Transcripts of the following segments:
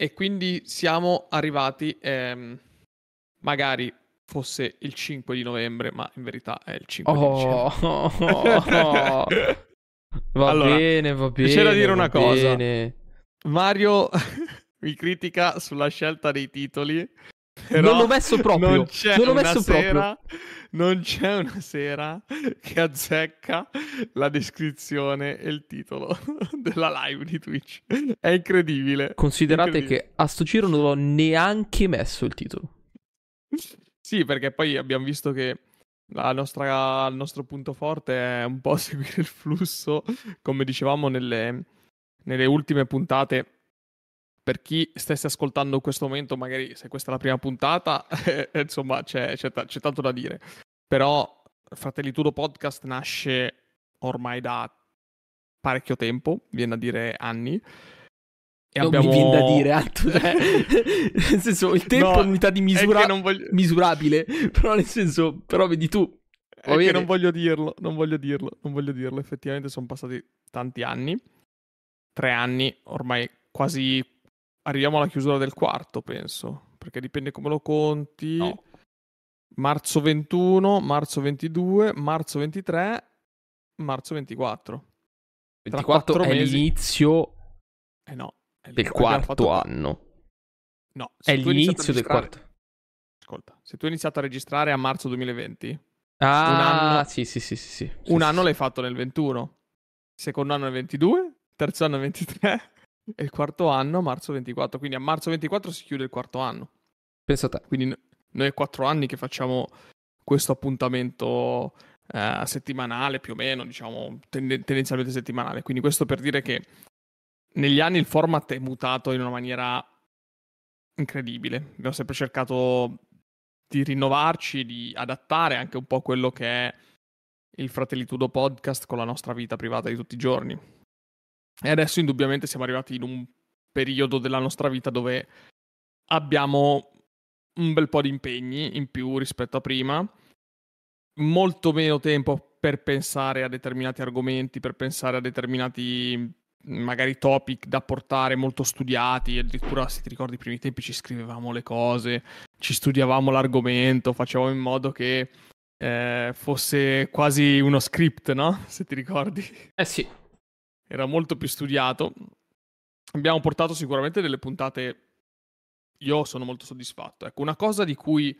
E quindi siamo arrivati, magari fosse il 5 di novembre, ma in verità è il 5 di dicembre. Va Allora, bene, c'è da dire va una cosa. bene. Mario mi critica sulla scelta dei titoli, però Non l'ho messo proprio. non c'è Non l'ho una messo sera, proprio. non c'è una sera che azzecca la descrizione e il titolo della live di Twitch. È incredibile. Considerate Incredibile. che a sto giro non l'ho neanche messo il titolo. Sì, perché poi abbiamo visto che il nostro punto forte è un po' seguire il flusso, come dicevamo nelle ultime puntate. Per chi stesse ascoltando in questo momento, magari se questa è la prima puntata, insomma c'è tanto da dire. Però Fratelli Tudo Podcast nasce ormai da parecchio tempo, viene a dire anni. E Non abbiamo... mi viene da dire altro, cioè, nel senso, il tempo No, è un'unità di misura è che non voglio... misurabile, però nel senso, però vedi tu. È che non voglio dirlo. Effettivamente sono passati tanti anni. 3 anni, ormai quasi arriviamo alla chiusura del quarto, penso. Perché dipende come lo conti. No. Marzo 21, marzo 22, marzo 23, marzo 24. 24 Tra 4 è mesi. l'inizio No. del quarto anno. No, È se tu hai iniziato a l'inizio del registrare... quarto. Ascolta, se tu hai iniziato a registrare a marzo 2020, Ah, sì. un anno l'hai fatto nel 21, secondo anno nel 22, terzo anno nel 23 e il quarto anno marzo 24. Quindi a marzo 24 si chiude il quarto anno. Pensa a te. Quindi noi è 4 anni che facciamo questo appuntamento settimanale, più o meno, diciamo, tendenzialmente settimanale. Quindi questo per dire che negli anni il format è mutato in una maniera incredibile. Abbiamo sempre cercato di rinnovarci, di adattare anche un po' quello che è il Fratelli Tudo Podcast con la nostra vita privata di tutti i giorni. E adesso indubbiamente siamo arrivati in un periodo della nostra vita dove abbiamo un bel po' di impegni in più rispetto a prima, molto meno tempo per pensare a determinati argomenti, per pensare a determinati magari topic da portare molto studiati. Addirittura, se ti ricordi, i primi tempi ci scrivevamo le cose, ci studiavamo l'argomento, facevamo in modo che fosse quasi uno script, no? Se ti ricordi. Sì. Era molto più studiato. Abbiamo portato sicuramente delle puntate. Io sono molto soddisfatto. Ecco, una cosa di cui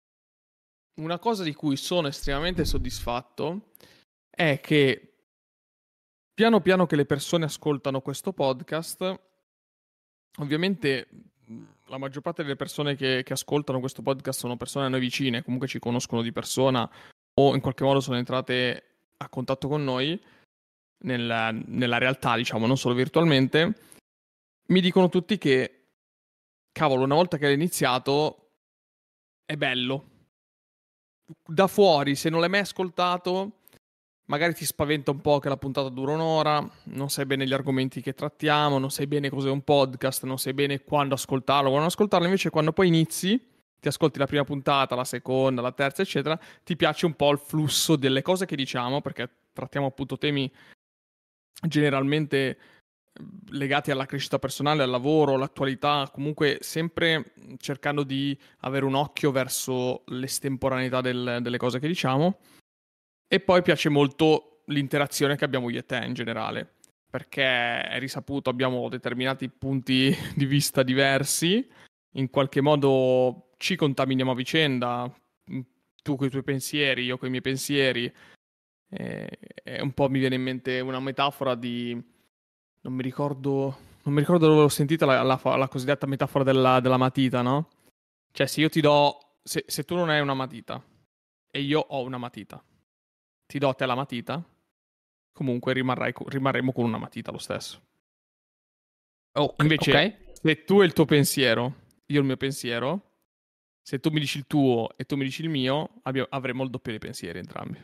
sono estremamente soddisfatto è che piano piano che le persone ascoltano questo podcast, ovviamente la maggior parte delle persone che ascoltano questo podcast sono persone a noi vicine, comunque ci conoscono di persona o in qualche modo sono entrate a contatto con noi nella realtà, diciamo, non solo virtualmente. Mi dicono tutti che, cavolo, una volta che hai iniziato è bello. Da fuori, se non l'hai mai ascoltato, magari ti spaventa un po' che la puntata dura un'ora, non sai bene gli argomenti che trattiamo, non sai bene cos'è un podcast, non sai bene quando ascoltarlo, invece quando poi inizi, ti ascolti la prima puntata, la seconda, la terza, eccetera, ti piace un po' il flusso delle cose che diciamo, perché trattiamo appunto temi generalmente legati alla crescita personale, al lavoro, all'attualità, comunque sempre cercando di avere un occhio verso l'estemporaneità delle cose che diciamo. E poi piace molto l'interazione che abbiamo io e te in generale, perché è risaputo, abbiamo determinati punti di vista diversi, in qualche modo ci contaminiamo a vicenda, tu con i tuoi pensieri, io con i miei pensieri. E un po' mi viene in mente una metafora di... Non mi ricordo dove l'ho sentita, la cosiddetta metafora della matita, no? Cioè, se io ti do... Se tu non hai una matita e io ho una matita, ti do a te la matita, comunque rimarremo con una matita lo stesso. Invece, se tu hai il tuo pensiero, io il mio pensiero, se tu mi dici il tuo e tu mi dici il mio, avremo il doppio dei pensieri entrambi.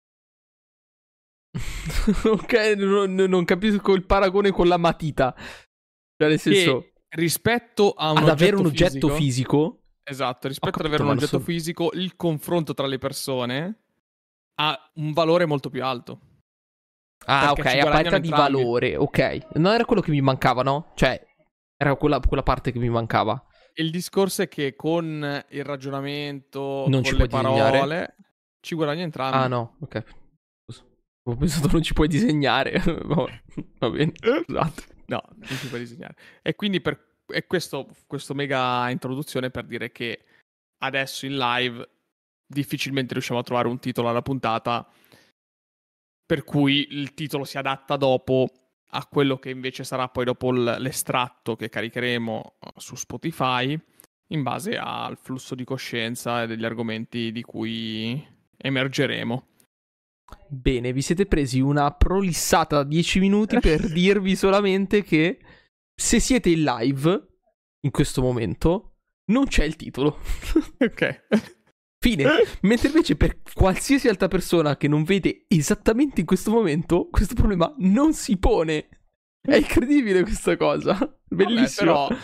Ok, non capisco il paragone con la matita. Cioè, nel senso, che rispetto a un ad avere un oggetto oggetto fisico, esatto, rispetto ad avere un oggetto fisico, il confronto tra le persone ha un valore molto più alto. Ah, ok, a parità di valore, ok. Non era quello che mi mancava, no? Cioè, Era quella parte che mi mancava. Il discorso è che con il ragionamento, Non con ci le puoi disegnare? parole, ci guadagni Ah, entrambi. no, ok. Scusa. Ho pensato non ci puoi disegnare. Va bene, scusate. No, non ci puoi disegnare. E quindi e questo mega introduzione per dire che adesso in live difficilmente riusciamo a trovare un titolo alla puntata per cui il titolo si adatta dopo a quello che invece sarà poi dopo l'estratto che caricheremo su Spotify in base al flusso di coscienza e degli argomenti di cui emergeremo. Bene, vi siete presi una prolissata da 10 minuti per dirvi solamente che se siete in live in questo momento non c'è il titolo. Ok. Fine. Mentre invece per qualsiasi altra persona che non vede esattamente in questo momento, questo problema non si pone. È incredibile questa cosa. Bellissimo. Vabbè, però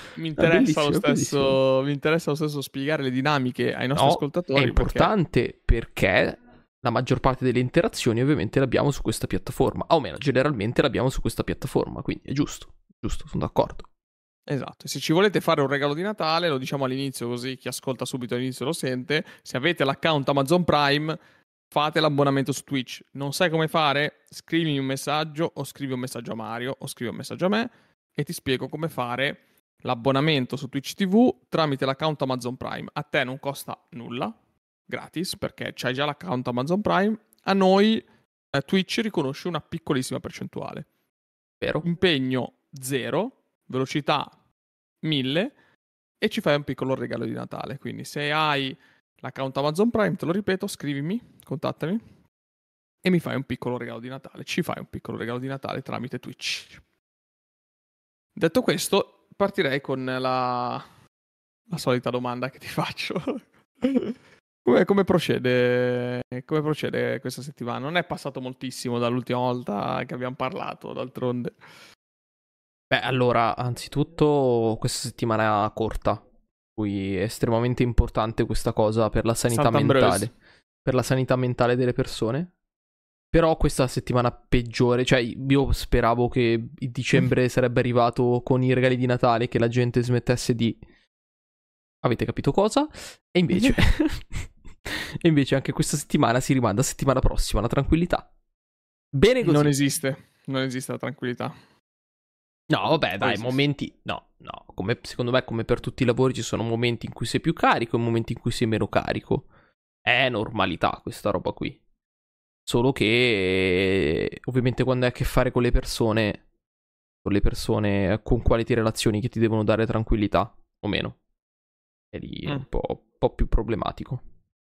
mi interessa lo stesso spiegare le dinamiche ai nostri No, è ascoltatori importante perché la maggior parte delle interazioni ovviamente l'abbiamo su questa piattaforma. O meno, generalmente l'abbiamo su questa piattaforma, quindi è giusto, sono d'accordo. Esatto, se ci volete fare un regalo di Natale, lo diciamo all'inizio così chi ascolta subito all'inizio lo sente, se avete l'account Amazon Prime, fate l'abbonamento su Twitch. Non sai come fare? Scrivimi un messaggio o scrivi un messaggio a Mario o scrivi un messaggio a me e ti spiego come fare l'abbonamento su Twitch TV tramite l'account Amazon Prime. A te non costa nulla, gratis, perché c'hai già l'account Amazon Prime. A noi Twitch riconosce una piccolissima percentuale. Vero? Impegno 0, velocità 1000 e ci fai un piccolo regalo di Natale. Quindi se hai l'account Amazon Prime, te lo ripeto, scrivimi, contattami e mi fai un piccolo regalo di Natale. Ci fai un piccolo regalo di Natale tramite Twitch. Detto questo, partirei con la solita domanda che ti faccio. Come procede questa settimana? Non è passato moltissimo dall'ultima volta che abbiamo parlato, d'altronde. Beh, allora, anzitutto questa settimana è corta, cui è estremamente importante questa cosa per la sanità Sant'Ambrose. mentale. Per la sanità mentale delle persone. Però questa settimana peggiore, cioè io speravo che il dicembre sarebbe arrivato con i regali di Natale, che la gente smettesse di... Avete capito cosa? E invece... e invece anche questa settimana si rimanda a settimana prossima, la tranquillità. Bene così. Non esiste la tranquillità. No, vabbè, dai, esiste. momenti... No, secondo me come per tutti i lavori ci sono momenti in cui sei più carico e momenti in cui sei meno carico. È normalità questa roba qui. Solo che ovviamente quando hai a che fare con le persone con quali ti relazioni che ti devono dare tranquillità o meno, è lì un po' più problematico.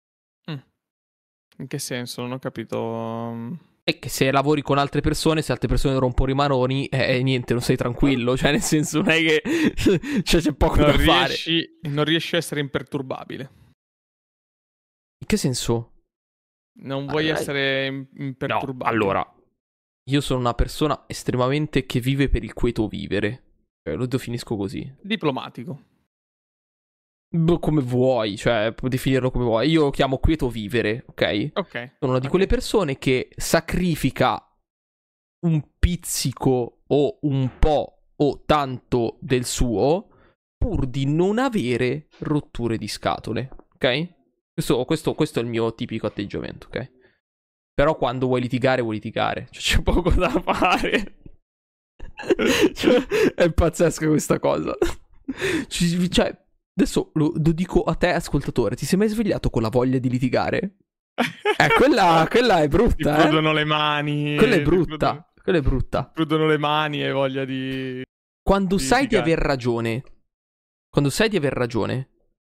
In che senso? Non ho capito. E che se lavori con altre persone, se altre persone rompono i maroni, niente, non sei tranquillo. Cioè, nel senso, non è che cioè, c'è poco da fare. Non riesci a essere imperturbabile. In che senso? Non vuoi essere imperturbabile. No, allora, io sono una persona estremamente che vive per il quieto vivere. Cioè, lo definisco così. Diplomatico. Come vuoi, cioè, puoi definirlo come vuoi. Io lo chiamo quieto vivere, ok? Ok. Sono una di quelle persone che sacrifica un pizzico o un po' o tanto del suo pur di non avere rotture di scatole, ok? Questo è il mio tipico atteggiamento, ok? Però quando vuoi litigare, cioè, c'è poco da fare. Cioè, è pazzesca questa cosa. Cioè, adesso lo dico a te, ascoltatore, ti sei mai svegliato con la voglia di litigare? Quella è brutta, Ti prudono le mani. Quella è brutta. Quella è brutta. Ti prudono le mani e voglia di... Quando sai di aver ragione. Quando sai di aver ragione.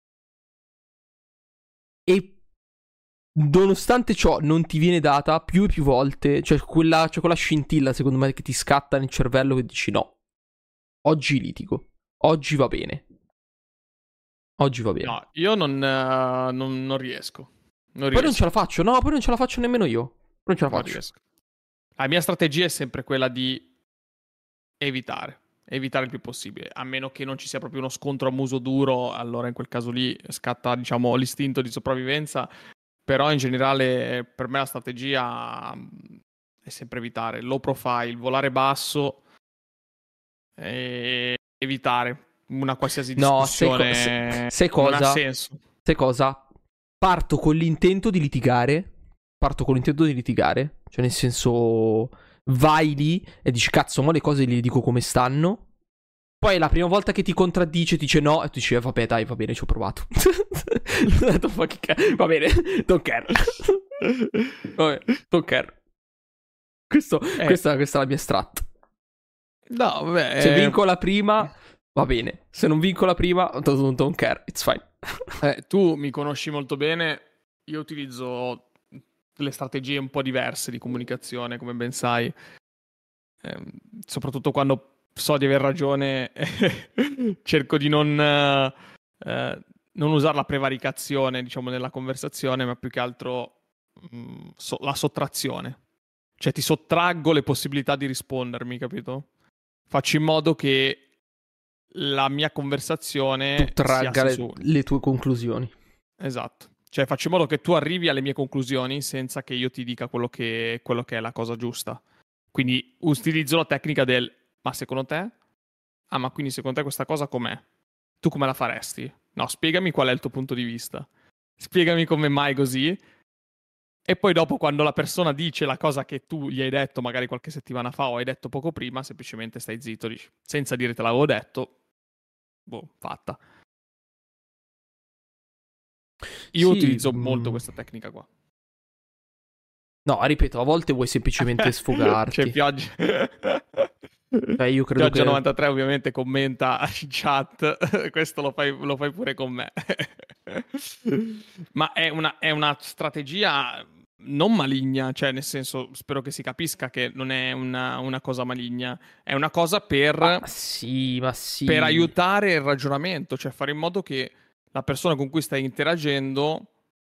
E nonostante ciò non ti viene data più e più volte. Cioè quella scintilla secondo me che ti scatta nel cervello che dici no. Oggi litigo. Oggi va bene. Oggi va bene. No, io non riesco. Poi non ce la faccio. No, poi non ce la faccio nemmeno io. Non ce la faccio. Riesco. La mia strategia è sempre quella di evitare il più possibile, a meno che non ci sia proprio uno scontro a muso duro, allora in quel caso lì scatta, diciamo, l'istinto di sopravvivenza, però in generale per me la strategia è sempre evitare, low profile, volare basso e evitare, una qualsiasi No, discussione sai non ha cosa? senso. Sai cosa? Parto con l'intento di litigare. Cioè, nel senso, vai lì e dici, cazzo, mo le cose le dico come stanno. Poi la prima volta che ti contraddice, ti dice no, e tu dici, vabbè, dai, va bene, ci ho provato. Va bene, don't care. Vabbè, don't care. Questa è la mia strat. No, vabbè. Se vinco la prima, va bene. Se non vinco la prima, don't care, it's fine. Tu mi conosci molto bene, io utilizzo delle strategie un po' diverse di comunicazione, come ben sai. Soprattutto quando so di aver ragione, cerco di non usare la prevaricazione, diciamo, nella conversazione, ma più che altro la sottrazione. Cioè ti sottraggo le possibilità di rispondermi, capito? Faccio in modo che la mia conversazione tragga sia le tue conclusioni. Esatto. Cioè faccio in modo che tu arrivi alle mie conclusioni senza che io ti dica quello che è la cosa giusta. Quindi utilizzo la tecnica del ma secondo te? Ah, ma quindi secondo te questa cosa com'è? Tu come la faresti? No, spiegami qual è il tuo punto di vista. Spiegami come mai così. E poi dopo, quando la persona dice la cosa che tu gli hai detto magari qualche settimana fa o hai detto poco prima, semplicemente stai zitto, dici, senza dire te l'avevo detto, boh, fatta. Io utilizzo molto questa tecnica qua. No, ripeto, a volte vuoi semplicemente sfogarti. C'è Pioggia. Io credo Pioggia 93 ovviamente commenta in chat. Questo lo fai pure con me. Ma è una strategia non maligna, cioè nel senso, spero che si capisca che non è una cosa maligna, è una cosa per ma sì. per aiutare il ragionamento, cioè fare in modo che la persona con cui stai interagendo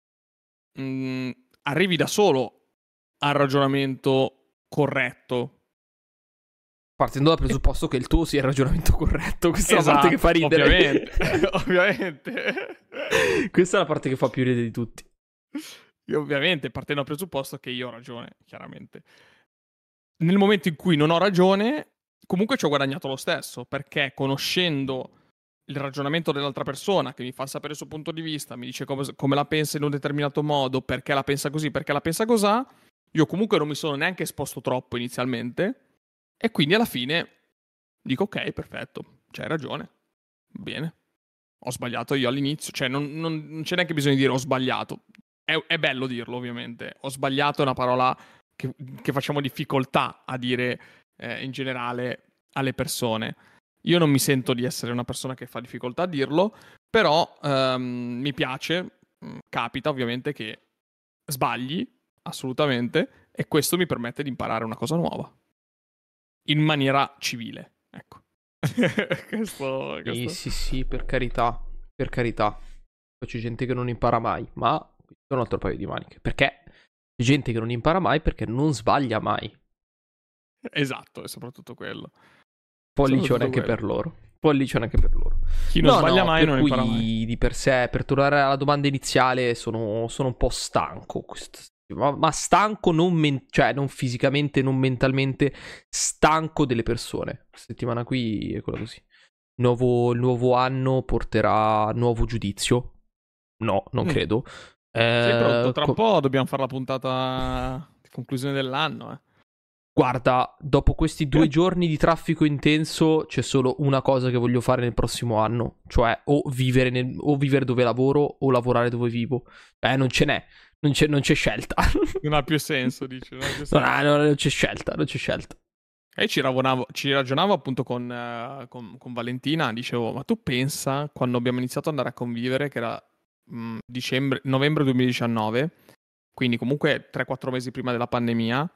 arrivi da solo al ragionamento corretto. Partendo dal presupposto che il tuo sia il ragionamento corretto. Questa è la parte che fa ridere. Ovviamente. Questa è la parte che fa più ridere di tutti. Io ovviamente partendo dal presupposto che io ho ragione, chiaramente. Nel momento in cui non ho ragione, comunque ci ho guadagnato lo stesso, perché conoscendo il ragionamento dell'altra persona, che mi fa sapere il suo punto di vista, mi dice come la pensa in un determinato modo, perché la pensa così, perché la pensa cosà, io comunque non mi sono neanche esposto troppo inizialmente, e quindi alla fine dico ok, perfetto, c'hai ragione, bene, ho sbagliato io all'inizio, cioè non c'è neanche bisogno di dire ho sbagliato, è bello dirlo ovviamente, ho sbagliato è una parola che facciamo difficoltà a dire in generale alle persone. Io non mi sento di essere una persona che fa difficoltà a dirlo, però mi piace, capita ovviamente che sbagli, assolutamente, e questo mi permette di imparare una cosa nuova. In maniera civile, ecco. questo... Sì, per carità. Per carità. C'è gente che non impara mai, ma questo è un altro paio di maniche. Perché c'è gente che non impara mai perché non sbaglia mai. Esatto, è soprattutto quello. Pollicione anche per loro. Chi non sbaglia mai non impara mai. Di per sé, per tornare alla domanda iniziale, sono un po' stanco. Ma stanco cioè non fisicamente, non mentalmente, stanco delle persone. Questa settimana qui è quella così. Il nuovo anno porterà nuovo giudizio. No, non credo. Sei pronto? Tra un po' dobbiamo fare la puntata di conclusione dell'anno, Guarda, dopo questi 2 giorni di traffico intenso c'è solo una cosa che voglio fare nel prossimo anno, cioè o vivere dove lavoro o lavorare dove vivo. Non ce n'è, non c'è scelta. Non ha più senso, dici. Non c'è scelta. E ci ragionavo appunto con Valentina, dicevo, ma tu pensa quando abbiamo iniziato ad andare a convivere, che era novembre 2019, quindi comunque 3-4 mesi prima della pandemia,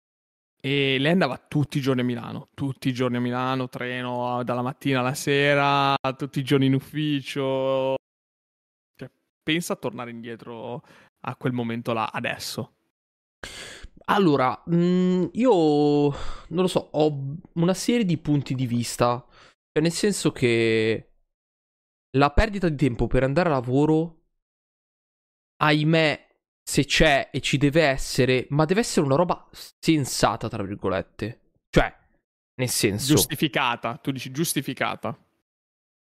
e lei andava tutti i giorni a Milano, treno dalla mattina alla sera, tutti i giorni in ufficio. Cioè, pensa a tornare indietro a quel momento là adesso. Allora, io non lo so, ho una serie di punti di vista, cioè nel senso che la perdita di tempo per andare a lavoro, ahimè, se c'è e ci deve essere, ma deve essere una roba sensata, tra virgolette. Cioè, nel senso... Giustificata, tu dici giustificata.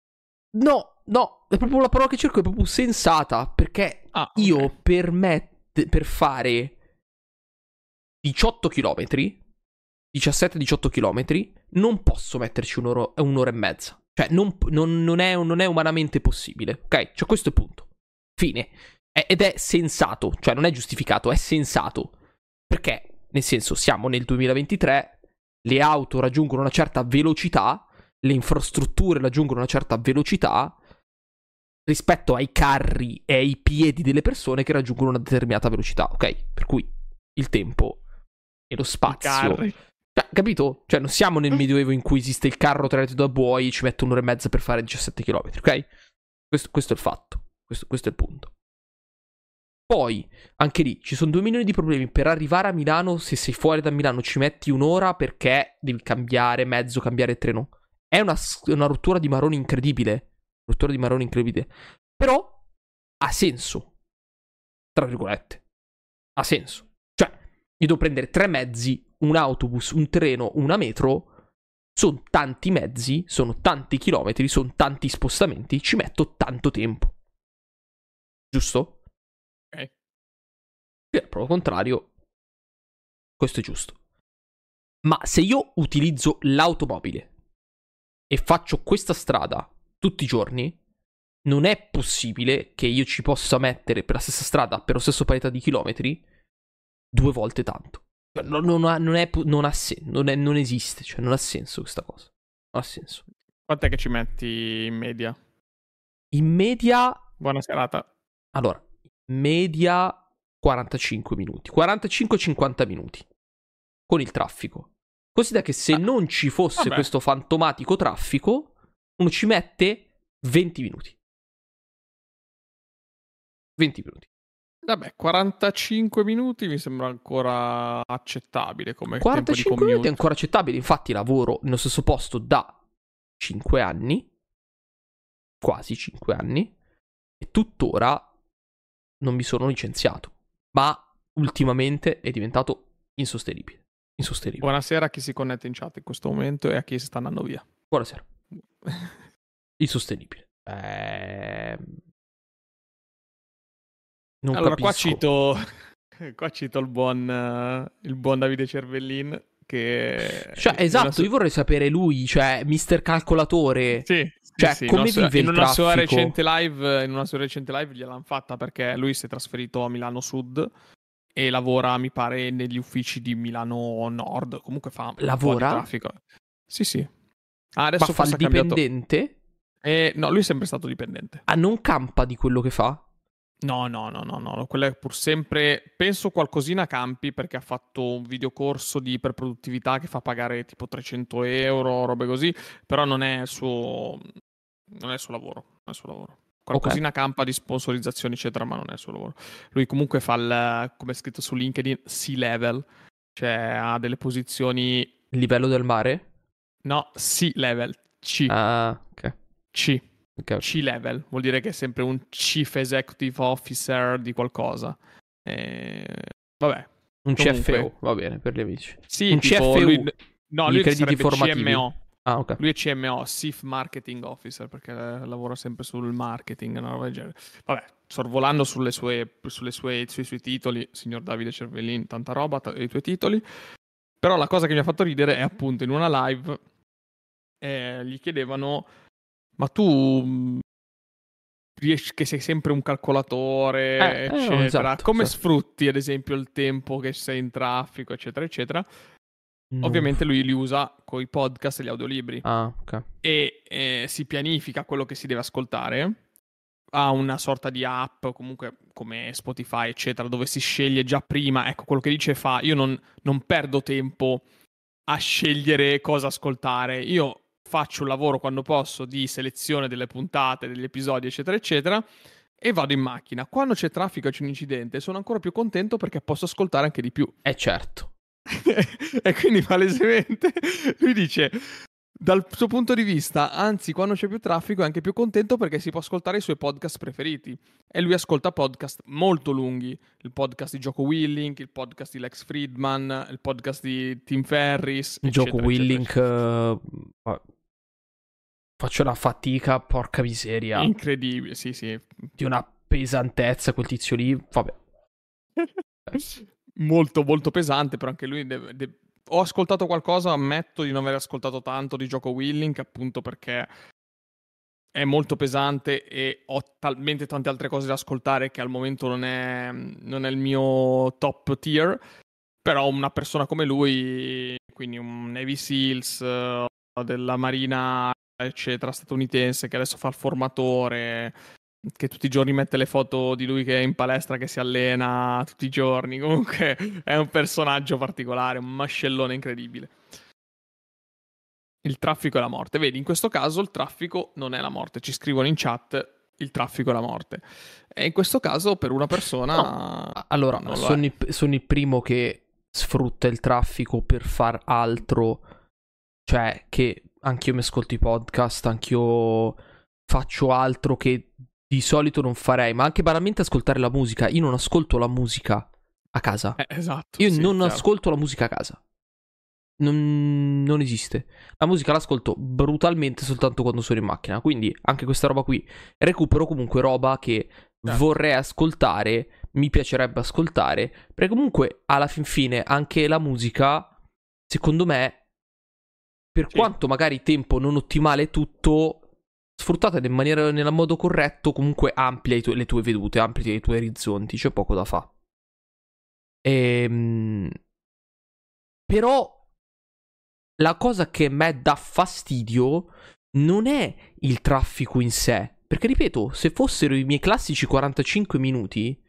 No, è proprio la parola che cerco, è proprio sensata, perché io ok. per fare 18 km, 17-18 km, non posso metterci un'ora e mezza. Cioè, non è umanamente possibile, ok? Cioè, questo è il punto. Fine. Ed è sensato, cioè non è giustificato, è sensato. Perché, nel senso, siamo nel 2023, le auto raggiungono una certa velocità, le infrastrutture raggiungono una certa velocità rispetto ai carri e ai piedi delle persone che raggiungono una determinata velocità, ok? Per cui il tempo e lo I spazio. carri. Cioè, capito? Cioè, non siamo nel Medioevo in cui esiste il carro trainato da buoi e ci mette un'ora e mezza per fare 17 km, ok? Questo è il fatto. Questo è il punto. Poi, anche lì, ci sono 2 milioni di problemi. Per arrivare a Milano, se sei fuori da Milano, ci metti un'ora perché devi cambiare mezzo, cambiare treno. È una rottura di maroni incredibile. Rottura di maroni incredibile. Però ha senso. Tra virgolette. Ha senso. Cioè, io devo prendere 3 mezzi, un autobus, un treno, una metro. Sono tanti mezzi, sono tanti chilometri, sono tanti spostamenti. Ci metto tanto tempo. Giusto? Ok. Per proprio contrario, questo è giusto. Ma se io utilizzo l'automobile e faccio questa strada tutti i giorni, non è possibile che io ci possa mettere per la stessa strada, per lo stesso parità di chilometri, 2 volte tanto. Non esiste, cioè non ha senso questa cosa. Non ha senso. Quant'è che ci metti in media? In media, Buona serata. allora, in media 45 minuti, 45-50 minuti con il traffico. Considera che se Ah, non ci fosse vabbè. questo fantomatico traffico, uno ci mette 20 minuti. 20 minuti. Vabbè, 45 minuti mi sembra ancora accettabile come tempo di 45 minuti è commute. ancora accettabile, infatti lavoro nello stesso posto da 5 anni, quasi 5 anni, e tuttora non mi sono licenziato. Ma ultimamente è diventato insostenibile. Insostenibile. Buonasera a chi si connette in chat in questo momento e a chi sta andando via. Buonasera. Insostenibile. Non Allora, capisco. qua cito il buon Davide Cervellin Cioè, che esatto, io vorrei sapere lui, cioè, Mister Calcolatore. sì, sì, Cioè, sì, come vive il traffico? in una sua recente live gliel'hanno fatta perché lui si è trasferito a Milano Sud e lavora, mi pare, negli uffici di Milano Nord, comunque fa un po' di Lavora? traffico. Sì, sì. Ah, Ma adesso fa il forse ha cambiato. dipendente? No, lui è sempre stato dipendente. Ah, non campa di quello che fa? No, quella è pur sempre, penso qualcosina campi perché ha fatto un videocorso di iperproduttività che fa pagare tipo 300 euro, robe così, però non è il suo lavoro, non è il suo lavoro. Ok. Qualcosina campa di sponsorizzazioni eccetera, ma non è il suo lavoro. Lui comunque fa come è scritto su LinkedIn, C-level, cioè ha delle posizioni, Il livello del mare? no, C-level, C, Ah, ok. C. Ok. C-level, vuol dire che è sempre un Chief Executive Officer di qualcosa. Eh, vabbè, Un comunque. CFO, va bene, per gli amici. Sì, Un tipo lui. CFU, No, i lui crediti sarebbe formativi. CMO. Ah, ok. Lui è CMO, Chief Marketing Officer, perché lavora sempre sul marketing, una roba del genere. Vabbè, sorvolando sui suoi titoli, signor Davide Cervellin, tanta roba, i tuoi titoli. Però la cosa che mi ha fatto ridere è appunto in una live gli chiedevano, ma tu riesci che sei sempre un calcolatore, No, eccetera. esatto, Come esatto. sfrutti, ad esempio, il tempo che sei in traffico, eccetera, eccetera? Non... Ovviamente lui li usa con i podcast e gli audiolibri Ah, ok. e si pianifica quello che si deve ascoltare. Ha una sorta di app, comunque come Spotify, eccetera, dove si sceglie già prima. Ecco, quello che dice fa, io non perdo tempo a scegliere cosa ascoltare. Io faccio un lavoro quando posso di selezione delle puntate, degli episodi, eccetera, eccetera, e vado in macchina. Quando c'è traffico e c'è un incidente, sono ancora più contento perché posso ascoltare anche di più. Certo. E quindi palesemente lui dice, dal suo punto di vista, anzi, quando c'è più traffico è anche più contento perché si può ascoltare i suoi podcast preferiti. E lui ascolta podcast molto lunghi, il podcast di Jocko Willink, il podcast di Lex Friedman, il podcast di Tim Ferriss, Il gioco eccetera, eccetera, Willink... eccetera. faccio una fatica, porca miseria. Incredibile, sì, sì. Di una pesantezza quel tizio lì, vabbè. Molto, molto pesante, però anche lui Ho ascoltato qualcosa, ammetto di non aver ascoltato tanto di Jocko Willink, appunto perché è molto pesante e ho talmente tante altre cose da ascoltare che al momento non è il mio top tier, però una persona come lui, quindi un Navy Seals della Marina, eccetera, statunitense, che adesso fa il formatore, che tutti i giorni mette le foto di lui che è in palestra, che si allena tutti i giorni, comunque è un personaggio particolare, un mascellone incredibile. Il traffico è la morte. Vedi, in questo caso il traffico non è la morte. Ci scrivono in chat il traffico è la morte. E in questo caso per una persona... No. Allora, sono il primo che sfrutta il traffico per far altro. Cioè, che anch'io mi ascolto i podcast, anch'io faccio altro che di solito non farei. Ma anche banalmente ascoltare la musica. Io non ascolto la musica a casa. Esatto. Io sì, non chiaro. ascolto la musica a casa. Non esiste. La musica l'ascolto brutalmente soltanto quando sono in macchina. Quindi anche questa roba qui recupero comunque roba che vorrei ascoltare, mi piacerebbe ascoltare. Perché comunque alla fin fine anche la musica, secondo me, per quanto magari tempo non ottimale è tutto, sfruttata nel modo corretto, comunque amplia le tue vedute, amplia i tuoi orizzonti. C'è poco da fare. Però la cosa che a me dà fastidio non è il traffico in sé. Perché, ripeto, se fossero i miei classici 45 minuti,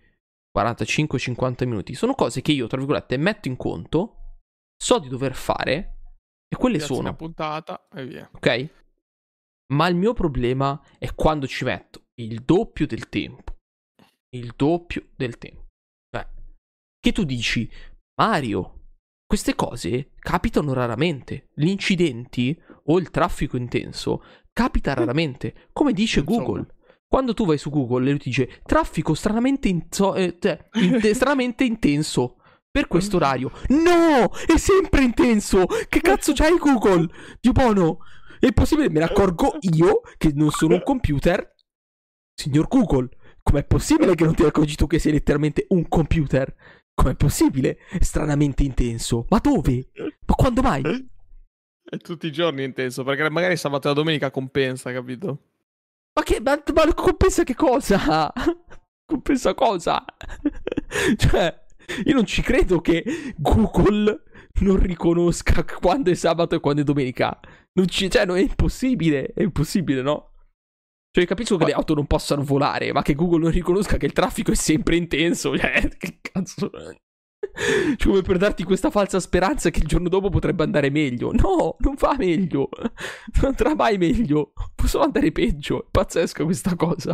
45-50 minuti, sono cose che io, tra virgolette, metto in conto, so di dover fare, e quelle sono. Una puntata e via. Ok? Ma il mio problema è quando ci metto il doppio del tempo. Il doppio del tempo. Che tu dici, Mario... Queste cose capitano raramente. Gli incidenti o il traffico intenso capita raramente. Come dice Google. Quando tu vai su Google e lui ti dice traffico stranamente, stranamente intenso per questo orario. No! È sempre intenso! Che cazzo c'hai Google? Dio buono! È possibile? Me ne accorgo io che non sono un computer? Signor Google, com'è possibile che non ti accorgi tu che sei letteralmente un computer? Com'è possibile? È stranamente intenso. Ma dove? Ma quando mai? È tutti i giorni intenso, perché magari sabato e la domenica compensa, capito? Ma compensa che cosa? Compensa cosa? Cioè, io non ci credo che Google non riconosca quando è sabato e quando è domenica. Non è impossibile, no? Cioè, capisco che le auto non possano volare, ma che Google non riconosca che il traffico è sempre intenso. Cioè, che cazzo... Cioè, come per darti questa falsa speranza che il giorno dopo potrebbe andare meglio. No, non va meglio. Non andrà mai meglio. Può solo andare peggio. È pazzesca questa cosa.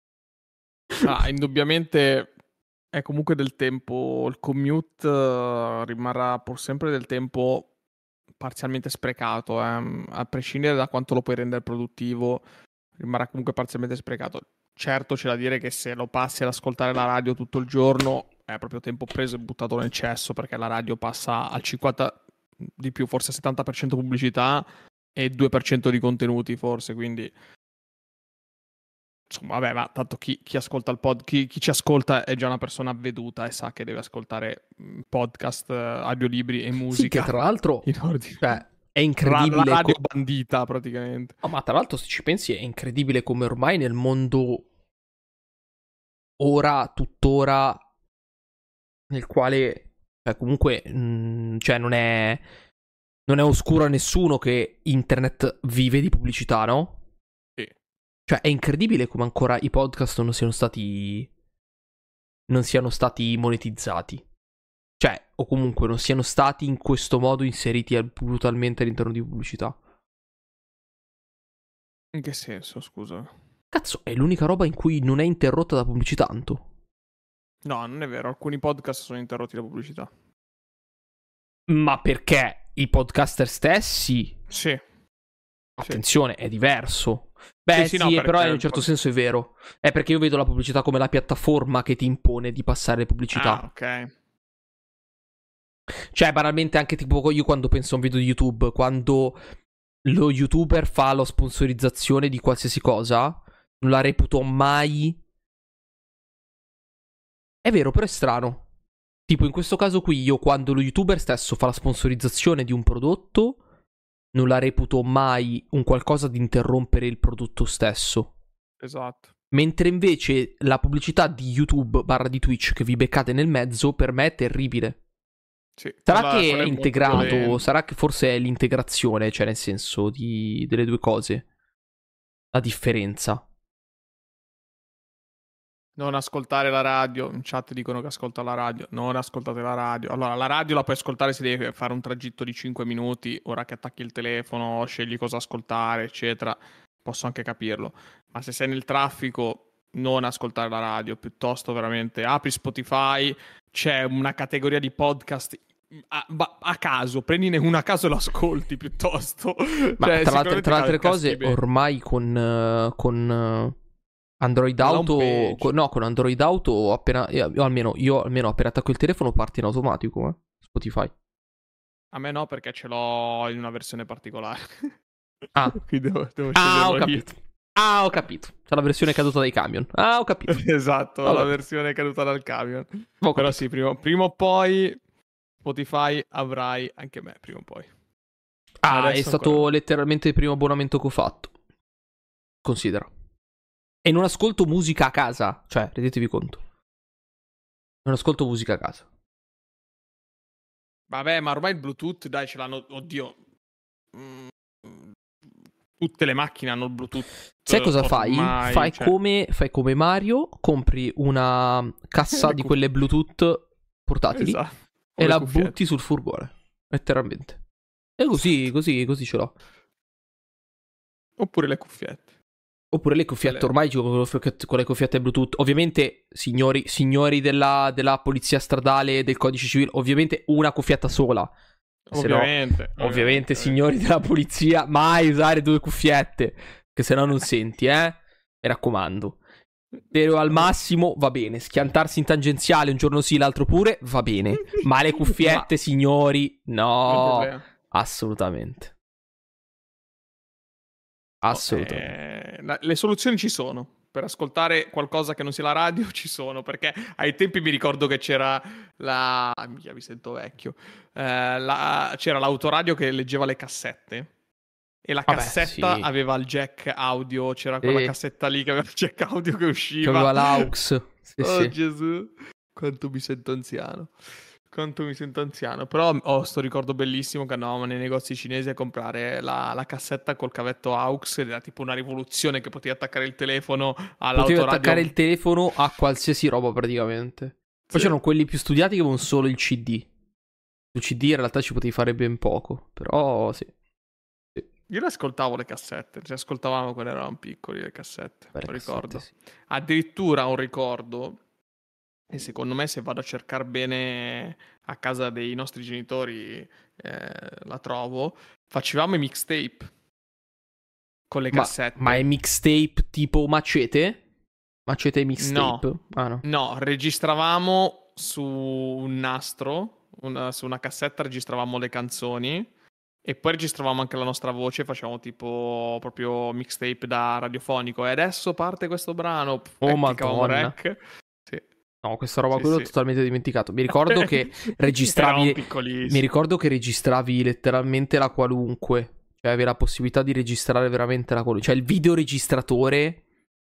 Indubbiamente è comunque del tempo. Il commute rimarrà pur sempre del tempo parzialmente sprecato. A prescindere da quanto lo puoi rendere produttivo, rimarrà comunque parzialmente sprecato. Certo, c'è da dire che se lo passi ad ascoltare la radio tutto il giorno è proprio tempo preso e buttato nel cesso, perché la radio passa al 50% di più, forse 70% pubblicità e 2% di contenuti, forse, quindi insomma, vabbè, ma tanto chi ascolta il chi ci ascolta è già una persona avveduta e sa che deve ascoltare podcast, audiolibri e musica. Sì, che tra l'altro in ordine. Cioè, è incredibile. La radio bandita, praticamente. No, ma tra l'altro, se ci pensi, è incredibile come ormai nel mondo tuttora, nel quale, comunque, cioè non è oscuro a nessuno che internet vive di pubblicità, no? Sì. Cioè, è incredibile come ancora i podcast non siano stati monetizzati. Cioè, o comunque non siano stati in questo modo inseriti brutalmente all'interno di pubblicità. In che senso, scusa? Cazzo, è l'unica roba in cui non è interrotta da pubblicità tanto. No, non è vero. Alcuni podcast sono interrotti da pubblicità. Ma perché? I podcaster stessi? Sì. Attenzione, è diverso. Beh, sì, no, però in un certo senso è vero. È perché io vedo la pubblicità come la piattaforma che ti impone di passare le pubblicità. Ah, ok. Cioè, banalmente anche tipo io quando penso a un video di YouTube, quando lo YouTuber fa la sponsorizzazione di qualsiasi cosa, non la reputo mai... È vero, però è strano. Tipo in questo caso qui io quando lo YouTuber stesso fa la sponsorizzazione di un prodotto, non la reputo mai un qualcosa di interrompere il prodotto stesso. Esatto. Mentre invece la pubblicità di YouTube / di Twitch che vi beccate nel mezzo per me è terribile. Sì, Sarà che quella è è molto integrato, violenta. sarà che forse è l'integrazione, cioè nel senso delle due cose. La differenza. Non ascoltare la radio, in chat dicono che ascolta la radio, non ascoltate la radio. Allora, la radio la puoi ascoltare se devi fare un tragitto di 5 minuti, ora che attacchi il telefono, scegli cosa ascoltare, eccetera, posso anche capirlo. Ma se sei nel traffico, non ascoltare la radio, piuttosto veramente apri Spotify, c'è una categoria di podcast a caso, prendine una a caso e lo ascolti piuttosto. Ma Cioè, tra sicuramente le altre caschi cose, bene. ormai con Android Con l'home Auto, page. no, con Android Auto, appena, io almeno appena attacco il telefono parte in automatico, Spotify. A me no, perché ce l'ho in una versione particolare. Ah, Quindi devo ho sceglierlo io. capito. Ho capito. C'è la versione caduta dai camion. Ho capito. Esatto, Ho la capito. versione caduta dal camion. Ho Però capito. sì, prima o poi Spotify avrai anche me, prima o poi. È Adesso ancora stato no. letteralmente il primo abbonamento che ho fatto. Considera. E non ascolto musica a casa. Cioè, rendetevi conto. Non ascolto musica a casa. Vabbè, ma ormai il Bluetooth, dai, ce l'hanno. Oddio. Mm, tutte le macchine hanno il Bluetooth Sai cosa fai? ormai. Cioè, Fai come Mario, compri una cassa le di quelle Bluetooth portatili esatto. O e le la cuffiette. butti sul furgone. Letteralmente. E Esatto. così ce l'ho. Oppure le cuffiette. Oppure le cuffiette, Quelle... ormai gioco con le cuffiette Bluetooth. Ovviamente, signori della polizia stradale e del codice civile, ovviamente una cuffietta sola. Se no, Ovviamente, ovviamente, ovviamente. signori della polizia, mai usare due cuffiette, che se no non senti, Mi raccomando. Stereo al massimo va bene, schiantarsi in tangenziale un giorno sì, l'altro pure, va bene. Ma le Ma cuffiette, signori, non è un no, problema. assolutamente. No, Assolutamente. le soluzioni ci sono. Per ascoltare qualcosa che non sia la radio ci sono, perché ai tempi mi ricordo che c'era la... Minchia, mi sento vecchio. C'era l'autoradio che leggeva le cassette e la Vabbè, cassetta sì. aveva il jack audio, c'era quella Sì, cassetta lì che aveva il jack audio che che usciva. aveva l'aux. Sì, Oh sì. Gesù, quanto mi sento anziano. Quanto mi sento anziano. Però ho sto ricordo bellissimo che andavamo nei negozi cinesi a comprare la cassetta col cavetto aux ed era tipo una rivoluzione che potevi attaccare il telefono Potevi attaccare il all'autoradio. telefono a qualsiasi roba praticamente. Poi Sì. c'erano quelli più studiati che avevano solo il CD. Sul CD in realtà ci potevi fare ben poco. Però sì. Sì. Io le ascoltavo le cassette, ci ascoltavamo quando eravamo piccoli le cassette, Beh, le lo cassette ricordo. sì. Addirittura un ricordo, e secondo me se vado a cercare bene a casa dei nostri genitori la trovo, facevamo i mixtape con le Ma è cassette. mixtape tipo Macete? Macete No, mixtape? Ah no. no, registravamo su un nastro, su una cassetta registravamo le canzoni e poi registravamo anche la nostra voce, facevamo tipo proprio mixtape da radiofonico e adesso parte questo brano Oh e cliccavamo madonna. rec. Sì, No, questa roba sì, qui l'ho sì. totalmente dimenticato. Mi ricordo che Eravamo registravi. Mi piccolissimi. ricordo che registravi letteralmente la qualunque. Cioè, avevi la possibilità di registrare veramente la qualunque. Cioè, il videoregistratore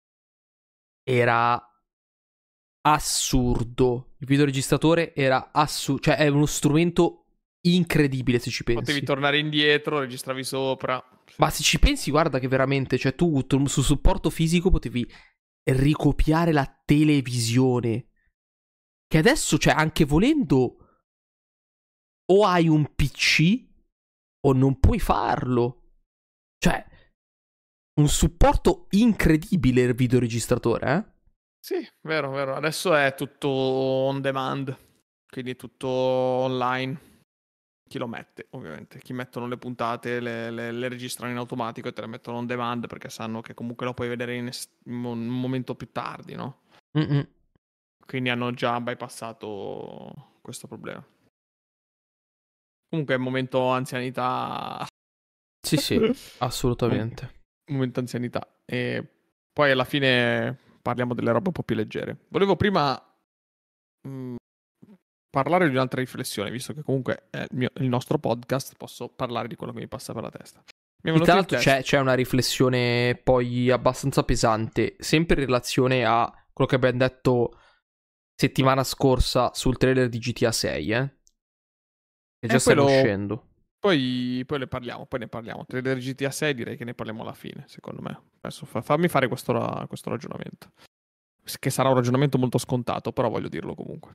era assurdo. Il videoregistratore era assurdo. Cioè, è uno strumento incredibile se ci Potevi pensi. tornare indietro, registravi sopra. Sì. Ma se ci pensi, guarda che veramente. Cioè, tu su supporto fisico potevi ricopiare la televisione. Che adesso, cioè, anche volendo. O hai un PC o non puoi farlo. Cioè, un supporto incredibile il videoregistratore, Sì, vero, vero. Adesso è tutto on demand, quindi tutto online. Chi lo mette, ovviamente. Chi mettono le puntate, le registrano in automatico e te le mettono on demand perché sanno che comunque lo puoi vedere in un momento più tardi, no? Mm-mm. Quindi hanno già bypassato questo problema. Comunque, il momento anzianità Sì, sì, assolutamente. Momento anzianità. E poi alla fine parliamo delle robe un po' più leggere. Volevo prima mh, parlare di un'altra riflessione, visto che comunque è il nostro podcast, posso parlare di quello che mi passa per la testa. Mi è E tra venuto in l'altro testa. c'è una riflessione poi abbastanza pesante, sempre in relazione a quello che abbiamo detto settimana scorsa sul trailer di GTA 6, che già sta Quello uscendo. poi ne parliamo. Trailer GTA 6 direi che ne parliamo alla fine, secondo me. Adesso fammi fare questo ragionamento. Che sarà un ragionamento molto scontato, però voglio dirlo comunque.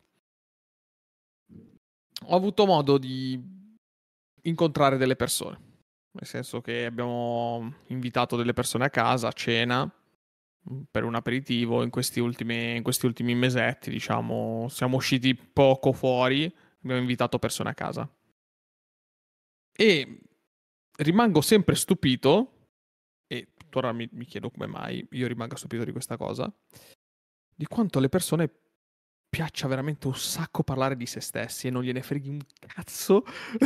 Ho avuto modo di incontrare delle persone, nel senso che abbiamo invitato delle persone a casa a cena per un aperitivo in in questi ultimi mesetti, diciamo, siamo usciti poco fuori, abbiamo invitato persone a casa. E rimango sempre stupito, e tuttora mi chiedo come mai io rimanga stupito di questa cosa, di quanto alle persone piaccia veramente un sacco parlare di se stessi e non gliene freghi un cazzo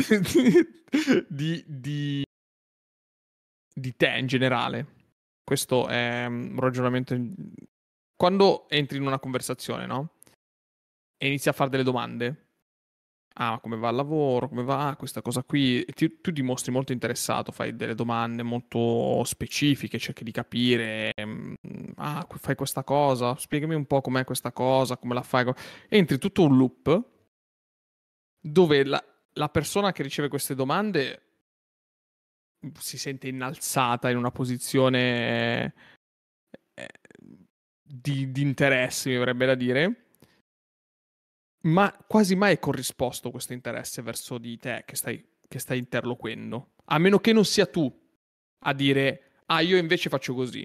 di, di- di te in generale. Questo è un ragionamento. Quando entri in una conversazione, no? E inizi a fare delle domande. Ah, come va il lavoro? Come va questa cosa qui? E tu dimostri molto interessato, fai delle domande molto specifiche, cerchi di capire. Ah, fai questa cosa? Spiegami un po' com'è questa cosa, come la fai. Entri in tutto un loop dove la persona che riceve queste domande si sente innalzata in una posizione eh, di interesse, mi verrebbe da dire, ma quasi mai è corrisposto questo interesse verso di te che stai interloquendo. A meno che non sia tu a dire, ah, io invece faccio così.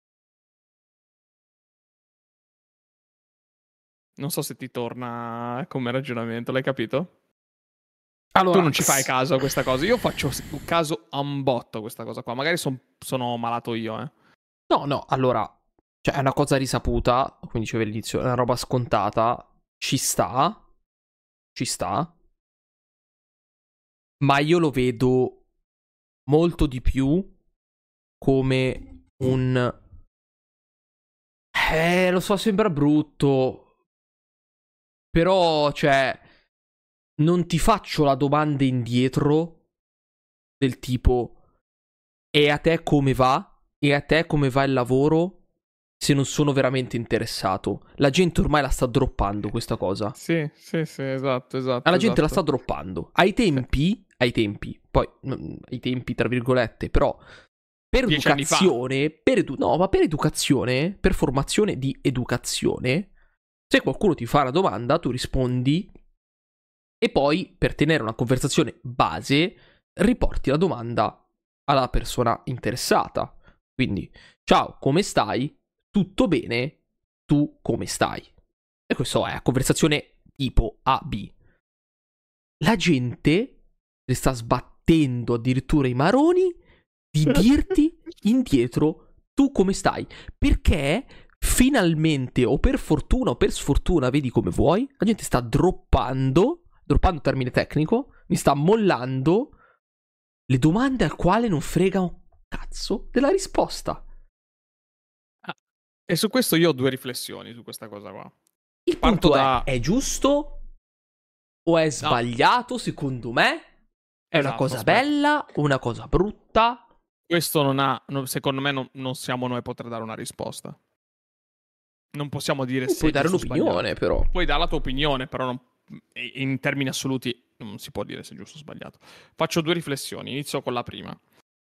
Non so se ti torna come ragionamento, l'hai capito? Tu Allora, non ci fai caso a questa cosa. Io faccio caso a un botto a questa cosa qua. Magari sono malato io, eh. no, allora, cioè è una cosa risaputa, come dicevo all'inizio, è una roba scontata, ci sta, ma io lo vedo molto di più come un... lo so, sembra brutto, però, cioè, non ti faccio la domanda indietro del tipo, e a te come va? E a te come va il lavoro? Se non sono veramente interessato. La gente ormai la sta droppando questa cosa. Sì, sì, sì, esatto, Alla esatto, gente la sta esatto. droppando. Sì. Ai tempi, poi, ai tempi tra virgolette, però, per 10 anni fa. educazione, no, ma per educazione, per formazione di educazione, se qualcuno ti fa una domanda, tu rispondi e poi, per tenere una conversazione base, riporti la domanda alla persona interessata. Quindi, ciao, come stai? Tutto bene? Tu come stai? E questo è conversazione tipo A-B. La gente le sta sbattendo addirittura i maroni di dirti indietro tu come stai. Perché finalmente, o per fortuna o per sfortuna, vedi come vuoi, la gente sta droppando termine tecnico, mi sta mollando le domande al quale non frega un cazzo della risposta. Ah, e su questo io ho due riflessioni su questa cosa qua. Il Parto punto da... è giusto o è No, sbagliato secondo me? È una esatto, cosa aspetta. bella o una cosa brutta? Questo non ha... secondo me non siamo noi a poter dare una risposta. Non possiamo dire Tu se puoi è dare giusto o sbagliato. un'opinione però. Puoi dare la tua opinione, però in termini assoluti non si può dire se è giusto o sbagliato. Faccio due riflessioni. Inizio con la prima.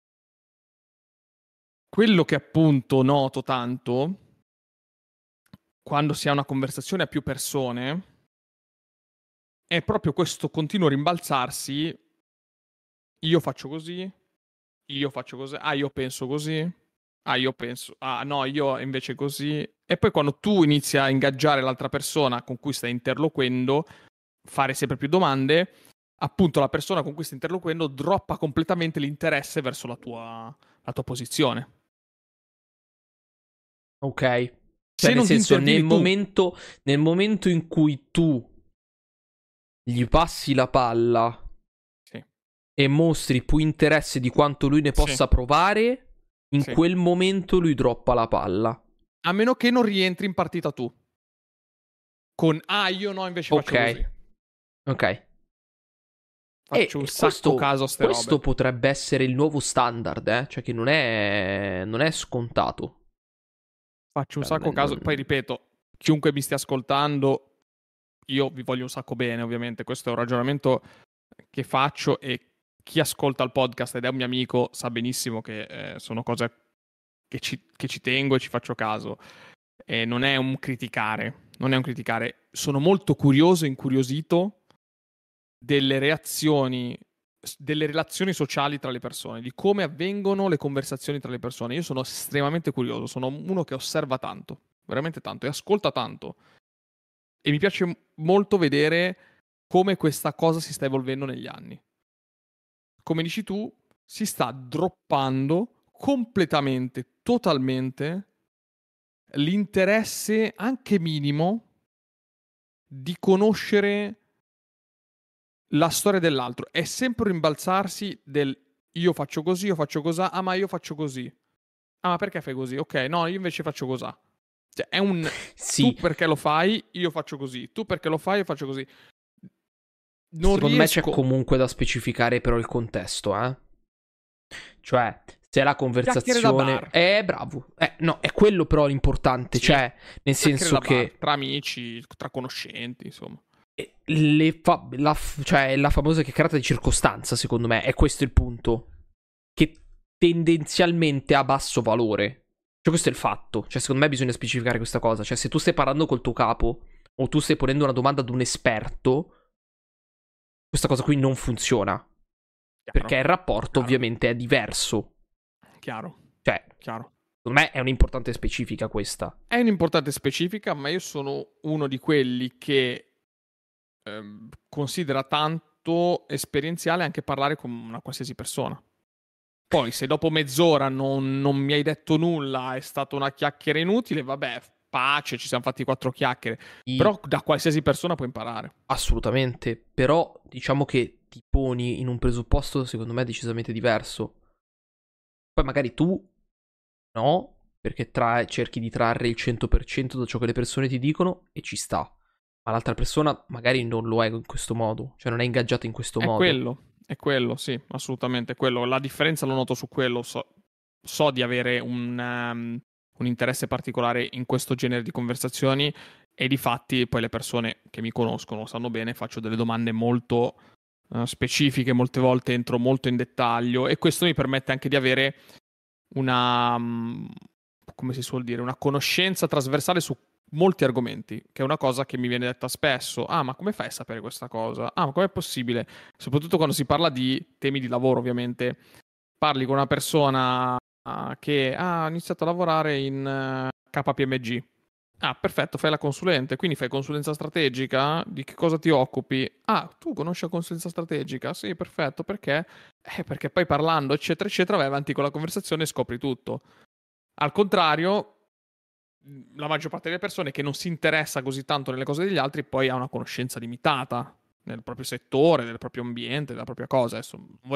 Quello che appunto noto tanto quando si ha una conversazione a più persone è proprio questo continuo rimbalzarsi. Io faccio così, io faccio così, ah, io penso così, ah, io penso, ah, no, io invece così. E poi quando tu inizi a ingaggiare l'altra persona con cui stai interloquendo, fare sempre più domande, appunto la persona con cui stai interloquendo droppa completamente l'interesse verso la tua posizione. Ok? Cioè Se nel non ti senso intervieni tu, nel momento in cui tu gli passi la palla sì, e mostri più interesse di quanto lui ne possa provare, in quel momento lui droppa la palla. A meno che non rientri in partita tu. Con io no, invece faccio così. Ok. Faccio un sacco caso a ste robe. Questo potrebbe essere il nuovo standard, cioè che non è scontato. Faccio un sacco caso. Poi ripeto, chiunque mi stia ascoltando, io vi voglio un sacco bene, ovviamente. Questo è un ragionamento che faccio e chi ascolta il podcast ed è un mio amico sa benissimo che sono cose che ci tengo e ci faccio caso. E non è un criticare. Sono molto curioso e incuriosito delle reazioni, delle relazioni sociali tra le persone, di come avvengono le conversazioni tra le persone. Io sono estremamente curioso, sono uno che osserva tanto, veramente tanto, e ascolta tanto. E mi piace molto vedere come questa cosa si sta evolvendo negli anni. Come dici tu, si sta droppando completamente, totalmente l'interesse anche minimo di conoscere la storia dell'altro. È sempre rimbalzarsi del io faccio così, io faccio cosà, ma io faccio così. Ma perché fai così? Ok, no, io invece faccio cosà. Cioè, è un tu perché lo fai, io faccio così. Tu perché lo fai, io faccio così. Secondo me c'è comunque da specificare però il contesto, Cioè, se la conversazione bravo. No, è quello però l'importante, sì. Cioè, nel senso che tra amici, tra conoscenti, insomma. Cioè, la famosa chiacchierata di circostanza, secondo me, è questo il punto. Che tendenzialmente ha basso valore. Cioè, questo è il fatto. Cioè, secondo me bisogna specificare questa cosa. Cioè, se tu stai parlando col tuo capo o tu stai ponendo una domanda ad un esperto, questa cosa qui non funziona. Perché il rapporto ovviamente è diverso. Chiaro. Cioè, chiaro. Secondo me è un'importante specifica questa. È un'importante specifica, ma io sono uno di quelli che considera tanto esperienziale anche parlare con una qualsiasi persona. Poi se dopo mezz'ora non mi hai detto nulla, è stata una chiacchiera inutile, vabbè, pace, ci siamo fatti 4 chiacchiere. Però da qualsiasi persona puoi imparare. Assolutamente, però diciamo che ti poni in un presupposto secondo me decisamente diverso. Poi magari tu no, perché cerchi di trarre il 100% da ciò che le persone ti dicono e ci sta. Ma l'altra persona magari non lo è in questo modo, cioè non è ingaggiata in questo modo. È quello, sì, assolutamente quello. La differenza lo noto su quello. So di avere un interesse particolare in questo genere di conversazioni e difatti poi le persone che mi conoscono sanno bene, faccio delle domande molto specifiche, molte volte entro molto in dettaglio e questo mi permette anche di avere una, come si suol dire, una conoscenza trasversale su molti argomenti, che è una cosa che mi viene detta spesso. Ma come fai a sapere questa cosa? Ma com'è possibile? Soprattutto quando si parla di temi di lavoro, ovviamente. Parli con una persona che ha iniziato a lavorare in KPMG. Perfetto, fai la consulente, quindi fai consulenza strategica? Di che cosa ti occupi? Tu conosci la consulenza strategica? Sì, perfetto, perché? Perché poi parlando, eccetera, eccetera, vai avanti con la conversazione e scopri tutto. Al contrario, la maggior parte delle persone che non si interessa così tanto nelle cose degli altri poi ha una conoscenza limitata nel proprio settore, del proprio ambiente, della propria cosa. Adesso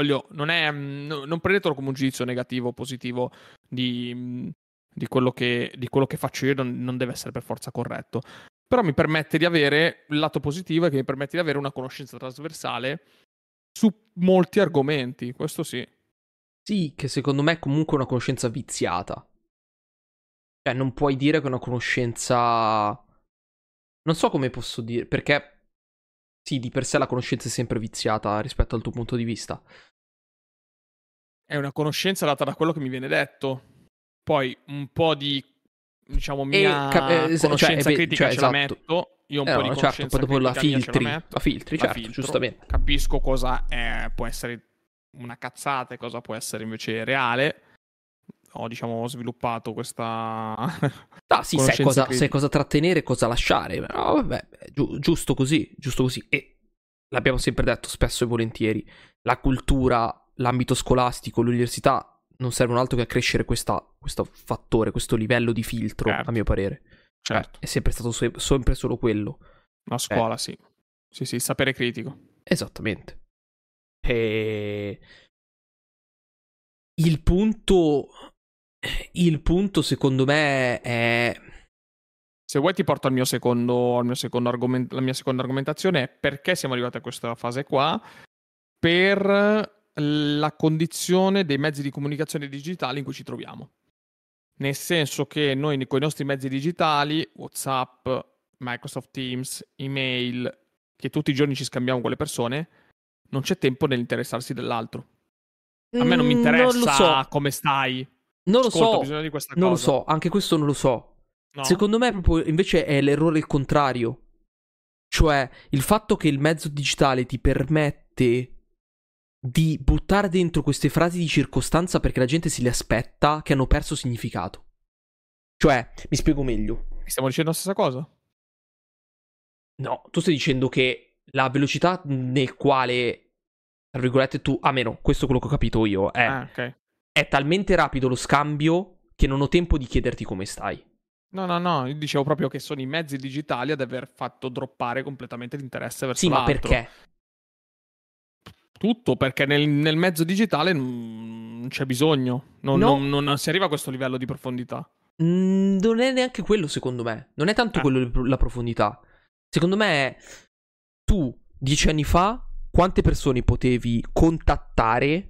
non prendetelo come un giudizio negativo o positivo di quello che faccio io, non deve essere per forza corretto. Però mi permette di avere, il lato positivo è che mi permette di avere una conoscenza trasversale su molti argomenti, questo sì. Sì, che secondo me è comunque una conoscenza viziata. Cioè, non puoi dire che è una conoscenza... Non so come posso dire, perché sì, di per sé la conoscenza è sempre viziata rispetto al tuo punto di vista. È una conoscenza data da quello che mi viene detto. Poi un po' di, diciamo, mia conoscenza critica ce la metto. Io un po' di conoscenza dopo critica la filtri, la filtri, giustamente. Capisco cosa può essere una cazzata e cosa può essere invece reale. Ho, diciamo, sviluppato questa sì, sai cosa trattenere e cosa lasciare. No, vabbè, giusto così. E l'abbiamo sempre detto spesso e volentieri. La cultura, l'ambito scolastico, l'università non servono altro che a crescere questo fattore, questo livello di filtro, a mio parere. Certo. È sempre stato sempre solo quello. La scuola, sì. Sì, sapere critico. Esattamente. E... Il punto secondo me è... Se vuoi ti porto al mio secondo la mia seconda argomentazione è perché siamo arrivati a questa fase qua, per la condizione dei mezzi di comunicazione digitali in cui ci troviamo. Nel senso che noi con i nostri mezzi digitali, WhatsApp, Microsoft Teams, email, che tutti i giorni ci scambiamo con le persone, non c'è tempo nell'interessarsi dell'altro. A me non mi Non lo so. interessa come stai. Non lo Ascolta, ho so. bisogno di questa Non lo cosa. so. Anche questo non lo so. No? Secondo me proprio invece è l'errore il contrario. Cioè, il fatto che il mezzo digitale ti permette di buttare dentro queste frasi di circostanza perché la gente se le aspetta che hanno perso significato. Cioè, mi spiego meglio. Stiamo dicendo la stessa cosa? No, tu stai dicendo che la velocità nel quale, tra virgolette, tu... Ah, meno, questo è quello che ho capito io. Ok. È talmente rapido lo scambio che non ho tempo di chiederti come stai. No, io dicevo proprio che sono i mezzi digitali ad aver fatto droppare completamente l'interesse verso Sì, ma l'altro. perché? Tutto, perché nel mezzo digitale non c'è bisogno, No, non si arriva a questo livello di profondità. non è neanche quello secondo me. Non è tanto quello la profondità. Secondo me è... Tu, 10 anni fa, quante persone potevi contattare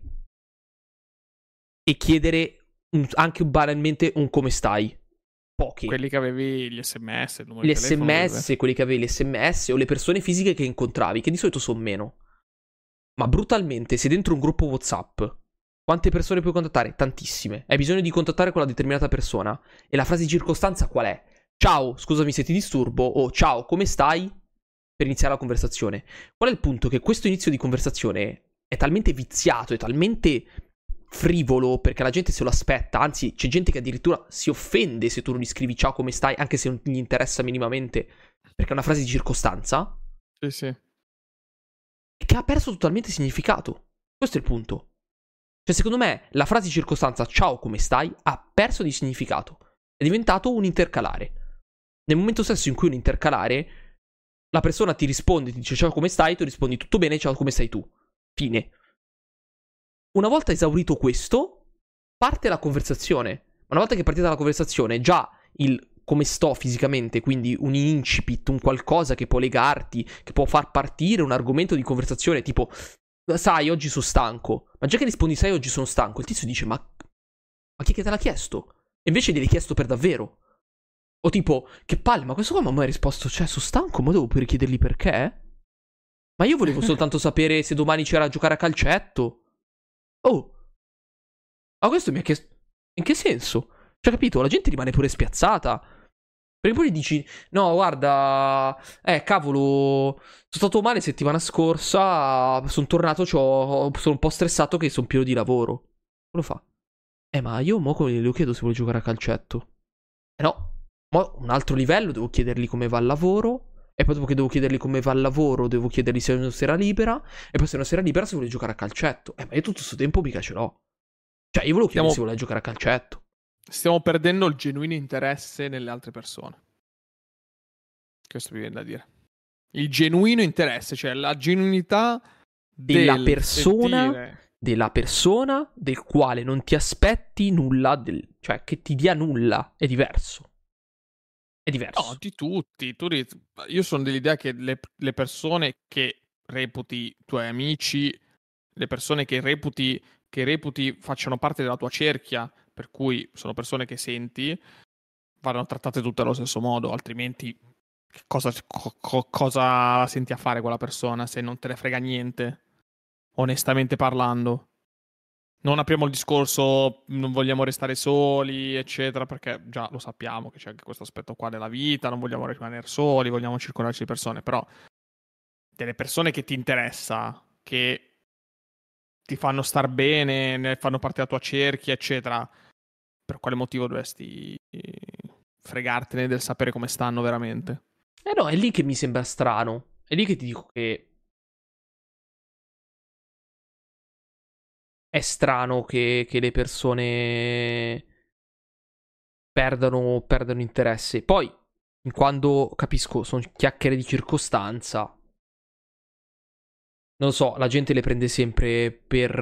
e chiedere anche banalmente un come stai? Pochi. Quelli che avevi gli SMS, il numero Gli di telefono. SMS, quelli che avevi, gli SMS o le persone fisiche che incontravi, che di solito sono meno. Ma brutalmente, se dentro un gruppo WhatsApp, quante persone puoi contattare? Tantissime. Hai bisogno di contattare quella determinata persona. E la frase di circostanza qual è? Ciao, scusami se ti disturbo, o ciao, come stai? Per iniziare la conversazione. Qual è il punto? Che questo inizio di conversazione è talmente viziato, è talmente frivolo, perché la gente se lo aspetta, anzi c'è gente che addirittura si offende se tu non gli scrivi ciao come stai, anche se non gli interessa minimamente, perché è una frase di circostanza, Sì. che ha perso totalmente significato. Questo è il punto. Cioè secondo me la frase di circostanza ciao come stai ha perso di significato, è diventato un intercalare. Nel momento stesso in cui un intercalare, la persona ti risponde, ti dice ciao come stai, tu rispondi tutto bene, ciao come stai tu. Fine. Una volta esaurito questo, parte la conversazione. Ma una volta che è partita la conversazione, già il come sto fisicamente, quindi un incipit, un qualcosa che può legarti, che può far partire un argomento di conversazione, tipo, sai, oggi sono stanco. Ma già che rispondi, sai, oggi sono stanco, il tizio dice, ma chi è che te l'ha chiesto? E invece gliel'hai chiesto per davvero. O tipo, che palle, ma questo qua mi ha risposto, cioè, sono stanco, ma devo pure chiedergli perché? Ma io volevo soltanto sapere se domani c'era a giocare a calcetto. Oh, ma questo mi ha chiesto... In che senso? Cioè, capito? La gente rimane pure spiazzata. Perché poi gli dici, no, guarda, cavolo, sono stato male settimana scorsa, sono tornato, sono un po' stressato che sono pieno di lavoro. Lo fa. Ma io mo come glielo chiedo se vuole giocare a calcetto? No, mo un altro livello, devo chiedergli come va il lavoro. E poi dopo che devo chiedergli come va il lavoro, devo chiedergli se è una sera libera. E poi se è una sera libera se vuole giocare a calcetto. Ma io tutto questo tempo mica ce l'ho. Cioè, io volevo chiedere se vuole giocare a calcetto. Stiamo perdendo il genuino interesse nelle altre persone. Questo mi viene da dire. Il genuino interesse, cioè la genuinità della del persona, sentire... della persona del quale non ti aspetti nulla, cioè che ti dia nulla. È diverso. È diverso. No, di tutti. Io sono dell'idea che le persone che reputi tuoi amici, le persone che reputi facciano parte della tua cerchia, per cui sono persone che senti, vanno trattate tutte allo stesso modo, altrimenti cosa senti a fare quella persona se non te ne frega niente, onestamente parlando. Non apriamo il discorso, non vogliamo restare soli, eccetera, perché già lo sappiamo che c'è anche questo aspetto qua della vita, non vogliamo rimanere soli, vogliamo circondarci di persone, però delle persone che ti interessa, che ti fanno star bene, ne fanno parte della tua cerchia, eccetera, per quale motivo dovresti fregartene del sapere come stanno veramente? No, è lì che mi sembra strano. È lì che ti dico che è strano che le persone perdano interesse. Poi, quando capisco, sono chiacchiere di circostanza. non lo so, la gente le prende sempre per...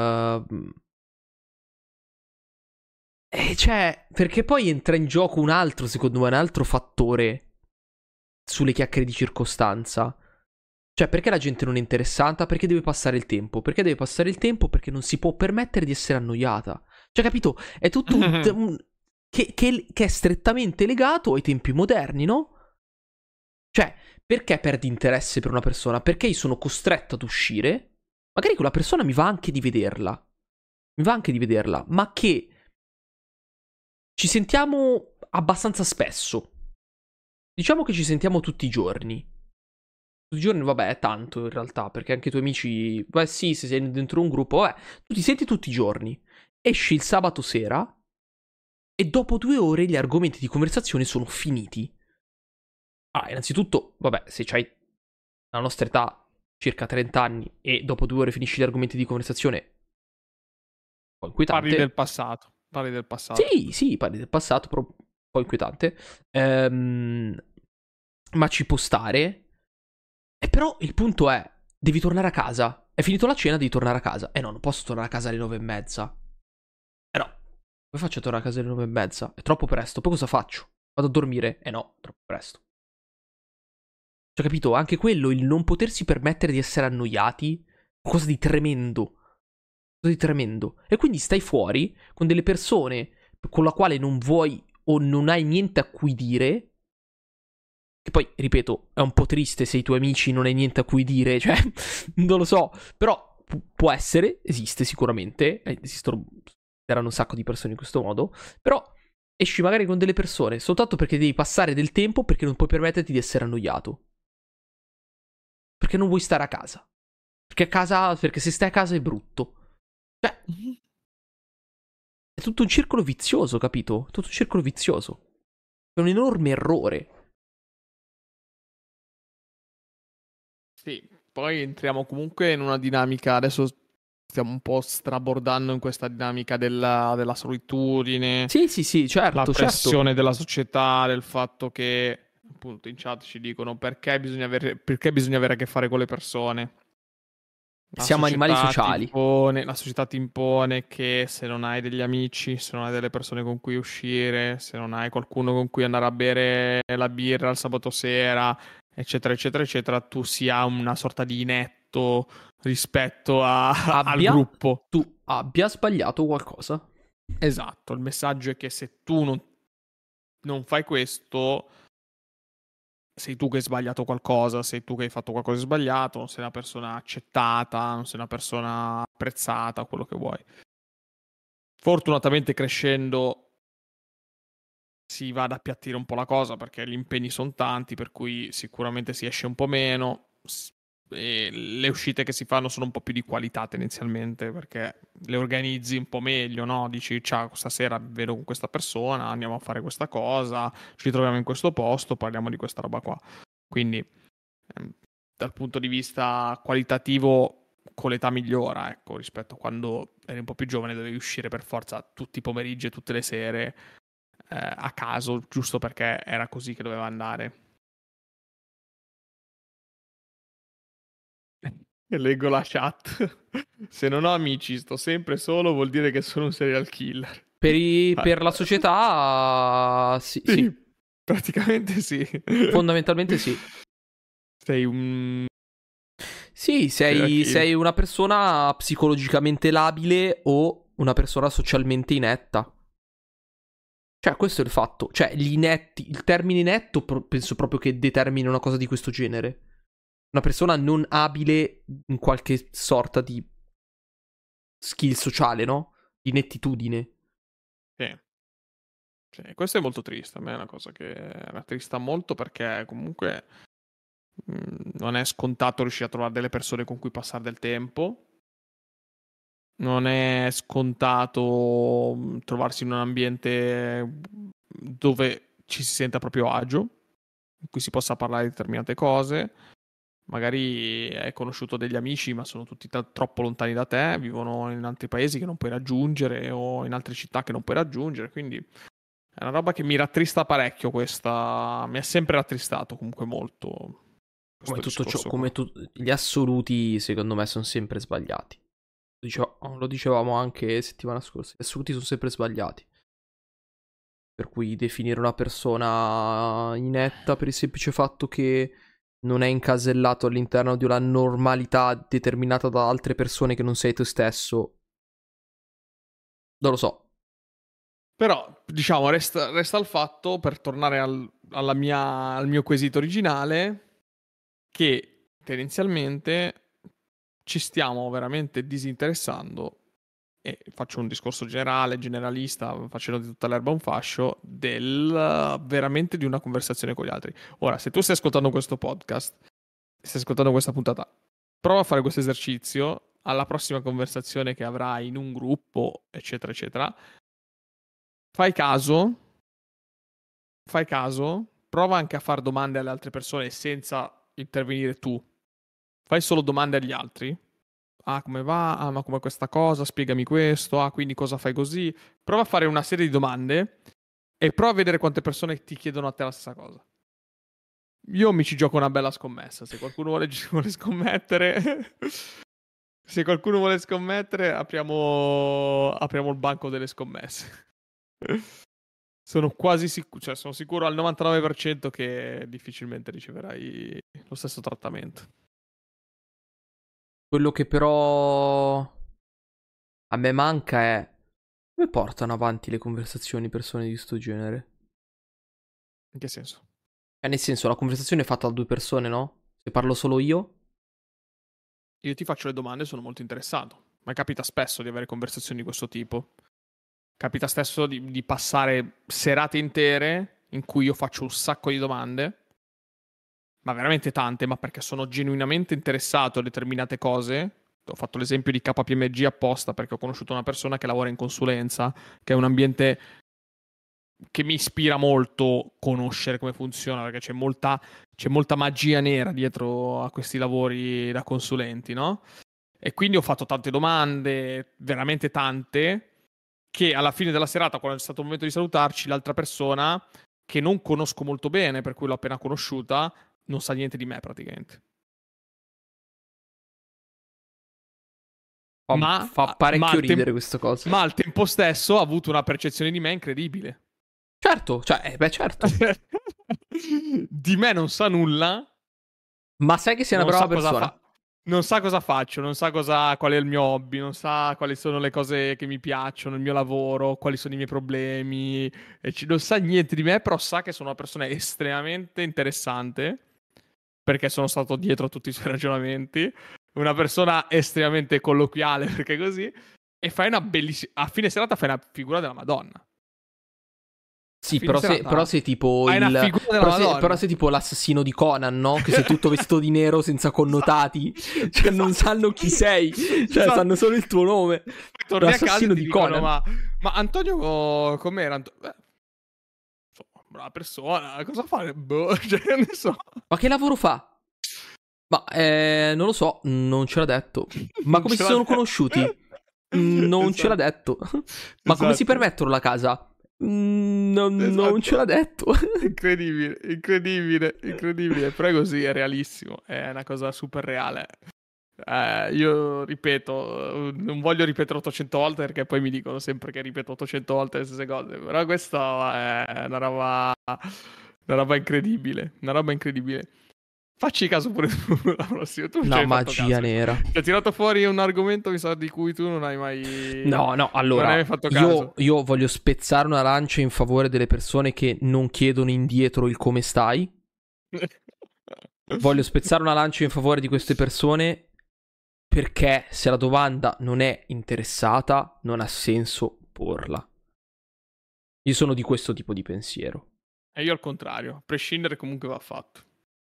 cioè, perché poi entra in gioco un altro, secondo me, un altro fattore sulle chiacchiere di circostanza. Cioè, perché la gente non è interessata? Perché deve passare il tempo. Perché deve passare il tempo? Perché non si può permettere di essere annoiata. Cioè, capito? È tutto che è strettamente legato ai tempi moderni, no? Cioè, perché perdi interesse per una persona? Perché io sono costretto ad uscire. Magari quella persona mi va anche di vederla. Mi va anche di vederla. Ma che ci sentiamo abbastanza spesso. Diciamo che ci sentiamo tutti i giorni. Tutti i giorni, vabbè, è tanto in realtà, perché anche i tuoi amici... Beh sì, se sei dentro un gruppo, vabbè, tu ti senti tutti i giorni. Esci il sabato sera e dopo 2 ore gli argomenti di conversazione sono finiti. Ah, innanzitutto, vabbè, se c'hai la nostra età, circa 30 anni, e dopo 2 ore finisci gli argomenti di conversazione, un po' Parli del inquietante. passato. Parli del passato. Sì, sì, parli del passato, però un po' inquietante. Ma ci può stare. E però il punto è, devi tornare a casa. È finito la cena, devi tornare a casa. No, non posso tornare a casa alle 9:30. No, come faccio a tornare a casa alle 9:30? È troppo presto, poi cosa faccio? Vado a dormire? No, troppo presto. Cioè, capito? Anche quello, il non potersi permettere di essere annoiati, qualcosa di tremendo. Qualcosa di tremendo. E quindi stai fuori con delle persone con la quale non vuoi o non hai niente a cui dire. Che poi, ripeto, è un po' triste se i tuoi amici non hai niente a cui dire, cioè, non lo so. Però può essere, esiste sicuramente, esistono, saranno un sacco di persone in questo modo, però esci magari con delle persone soltanto perché devi passare del tempo, perché non puoi permetterti di essere annoiato. Perché non vuoi stare a casa. Perché a casa, perché se stai a casa è brutto. Cioè, è tutto un circolo vizioso, capito? Tutto un circolo vizioso. È un enorme errore. Sì, poi entriamo comunque in una dinamica, adesso stiamo un po' strabordando in questa dinamica della solitudine, Sì, sì, sì, la certo, certo. pressione della società, del fatto che appunto in chat ci dicono perché bisogna avere a che fare con le persone. Siamo animali sociali. La società ti impone che se non hai degli amici, se non hai delle persone con cui uscire, se non hai qualcuno con cui andare a bere la birra il sabato sera, eccetera, eccetera, eccetera, tu sia una sorta di inetto rispetto al Abbia, gruppo. tu abbia sbagliato qualcosa. Esatto, il messaggio è che se tu non fai questo, sei tu che hai sbagliato qualcosa, sei tu che hai fatto qualcosa di sbagliato, non sei una persona accettata, non sei una persona apprezzata, quello che vuoi. Fortunatamente crescendo si va ad appiattire un po' la cosa perché gli impegni sono tanti, per cui sicuramente si esce un po' meno e le uscite che si fanno sono un po' più di qualità tendenzialmente perché le organizzi un po' meglio, no? Dici, ciao, stasera vedo con questa persona, andiamo a fare questa cosa, ci troviamo in questo posto, parliamo di questa roba qua. Quindi, dal punto di vista qualitativo, con l'età migliora, ecco, rispetto a quando eri un po' più giovane, dovevi uscire per forza tutti i pomeriggi e tutte le sere a caso, giusto perché era così che doveva andare. E leggo la chat. Se non ho amici, sto sempre solo, vuol dire che sono un serial killer. Ah, Per la società, sì, sì, sì, praticamente sì. fondamentalmente sì. Sei un Sì, serial killer. sei una persona psicologicamente labile o una persona socialmente inetta. Cioè, questo è il fatto. Cioè, gli inetti, il termine inetto penso proprio che determini una cosa di questo genere. Una persona non abile in qualche sorta di skill sociale, no? Di inettitudine. Sì. Sì, questo è molto triste. A me è una cosa che rattrista molto perché comunque non è scontato riuscire a trovare delle persone con cui passare del tempo. Non è scontato trovarsi in un ambiente dove ci si senta a proprio agio, in cui si possa parlare di determinate cose. Magari hai conosciuto degli amici, ma sono tutti troppo lontani da te, vivono in altri paesi che non puoi raggiungere o in altre città che non puoi raggiungere. Quindi è una roba che mi rattrista parecchio questa. Mi ha sempre rattristato comunque molto. Come questo tutto ciò, discorso come qua. gli assoluti, secondo me, sono sempre sbagliati. Lo dicevamo anche settimana scorsa. Gli assoluti sono sempre sbagliati. Per cui definire una persona inetta per il semplice fatto che non è incasellato all'interno di una normalità determinata da altre persone che non sei te stesso. Non lo so. Però, diciamo, resta il fatto, per tornare al mio quesito originale, che tendenzialmente ci stiamo veramente disinteressando, e faccio un discorso generale, generalista, facendo di tutta l'erba un fascio, veramente di una conversazione con gli altri. Ora, se tu stai ascoltando questo podcast, stai ascoltando questa puntata, prova a fare questo esercizio alla prossima conversazione che avrai in un gruppo, eccetera, eccetera. Fai caso, prova anche a fare domande alle altre persone senza intervenire tu. Fai solo domande agli altri. Ah, come va? Ah, ma com'è questa cosa? Spiegami questo. Ah, quindi cosa fai così? Prova a fare una serie di domande e prova a vedere quante persone ti chiedono a te la stessa cosa. Io mi ci gioco una bella scommessa. Se qualcuno vuole scommettere, se qualcuno vuole scommettere, apriamo il banco delle scommesse. Sono quasi sicuro, cioè sono sicuro al 99% che difficilmente riceverai lo stesso trattamento. Quello che però a me manca è come portano avanti le conversazioni persone di sto genere. In che senso? Nel senso, la conversazione è fatta da due persone, no? Se parlo solo io. Io ti faccio le domande e sono molto interessato. Ma capita spesso di avere conversazioni di questo tipo. Capita spesso di passare serate intere in cui io faccio un sacco di domande, ma veramente tante, ma perché sono genuinamente interessato a determinate cose. Ho fatto l'esempio di KPMG apposta perché ho conosciuto una persona che lavora in consulenza, che è un ambiente che mi ispira molto conoscere come funziona, perché c'è molta magia nera dietro a questi lavori da consulenti, no? E quindi ho fatto tante domande, veramente tante, che alla fine della serata, quando è stato il momento di salutarci, l'altra persona, che non conosco molto bene, per cui l'ho appena conosciuta, non sa niente di me praticamente. Fa Ma parecchio ridere questa cosa. ma al tempo stesso ha avuto una percezione di me incredibile. Certo, cioè, beh, certo. Di me non sa nulla, Ma sai che sei una non brava sa cosa persona? fa. Non sa cosa faccio, non sa qual è il mio hobby, non sa quali sono le cose che mi piacciono, il mio lavoro, quali sono i miei problemi, non sa niente di me, però sa che sono una persona estremamente interessante, perché sono stato dietro a tutti i suoi ragionamenti, una persona estremamente colloquiale, perché così, e fai una bellissima... A fine serata fai una figura della Madonna. A Sì, fine però serata sei tipo fai una il. figura della Però Madonna. sei tipo l'assassino di Conan, no? Che sei tutto vestito di nero senza connotati. Esatto. Cioè, non sanno chi sei. Cioè, Esatto. sanno solo il tuo nome. Torni a casa e L'assassino ti di dicono: Conan. Ma Antonio com'era? Insomma, brava persona, cosa fare? Boh, cioè, ne so. Ma che lavoro fa? Ma, non lo so, non ce l'ha detto. Ma Non come si ce l'ha sono detto. conosciuti? Non ce l'ha Esatto. detto. Ma come si Esatto. permettono la casa? Non ce l'ha Esatto. detto. Incredibile, incredibile, incredibile. Però è così, è realissimo. È una cosa super reale. Io ripeto, non voglio ripetere 800 volte perché poi mi dicono sempre che ripeto 800 volte le stesse cose. Però questa è una roba incredibile. Una roba incredibile. Facci caso pure tu la prossima. Tu non ci Una hai fatto magia caso. nera. Ti ho tirato fuori un argomento, mi sa, di cui tu non hai mai. No, Non hai allora, mai fatto io, caso. io voglio spezzare una lancia in favore delle persone che non chiedono indietro il come stai. Voglio spezzare una lancia in favore di queste persone perché se la domanda non è interessata, non ha senso porla. Io sono di questo tipo di pensiero. E io al contrario, a prescindere comunque va fatto.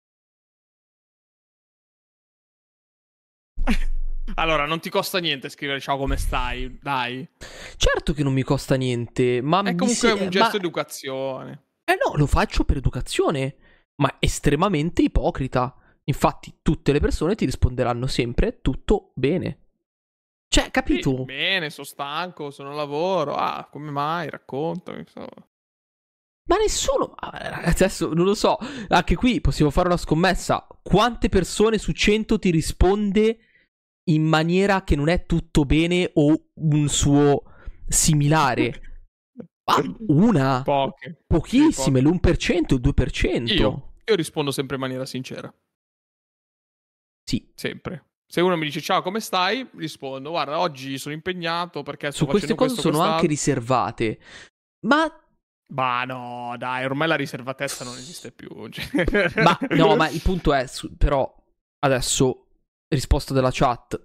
Allora, non ti costa niente scrivere ciao come stai, dai. Certo che non mi costa niente, ma È comunque un gesto di educazione. no, lo faccio per educazione, ma estremamente ipocrita. Infatti, tutte le persone ti risponderanno sempre tutto bene. Cioè, Sì, capito? bene, sono stanco, sono al lavoro. Ah, come mai? Raccontami. Ma nessuno. Ragazzi, adesso non lo so. Anche qui possiamo fare una scommessa. quante persone su 100 ti risponde in maniera che non è tutto bene o un suo similare? Una? Poche. Pochissime, Sì, l'1%, il 2%. Io rispondo sempre in maniera sincera. Sì. Sempre. Se uno mi dice ciao, come stai? Rispondo, guarda, oggi sono impegnato perché sto Su queste facendo cose questo, sono anche quest'altro. riservate. Ma No, dai, ormai la riservatezza non esiste più. ma il punto è, però, adesso, risposta della chat.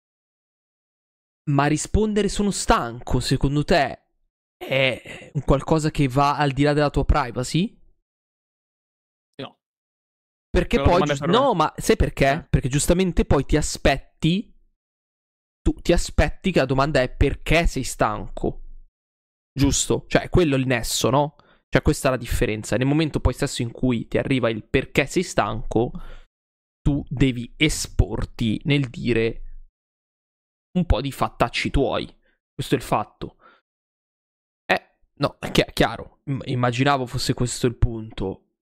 Ma rispondere sono stanco, secondo te, è un qualcosa che va al di là della tua privacy? No. Perché La poi... domanda è per me. No, ma sai perché? Perché giustamente poi ti aspetti... Tu ti aspetti che la domanda è perché sei stanco. Giusto? Cioè, quello è il nesso, no? Cioè, questa è la differenza. Nel momento poi stesso in cui ti arriva il perché sei stanco, tu devi esporti nel dire un po' di fattacci tuoi. Questo è il fatto. No, è chiaro. Immaginavo fosse questo il punto.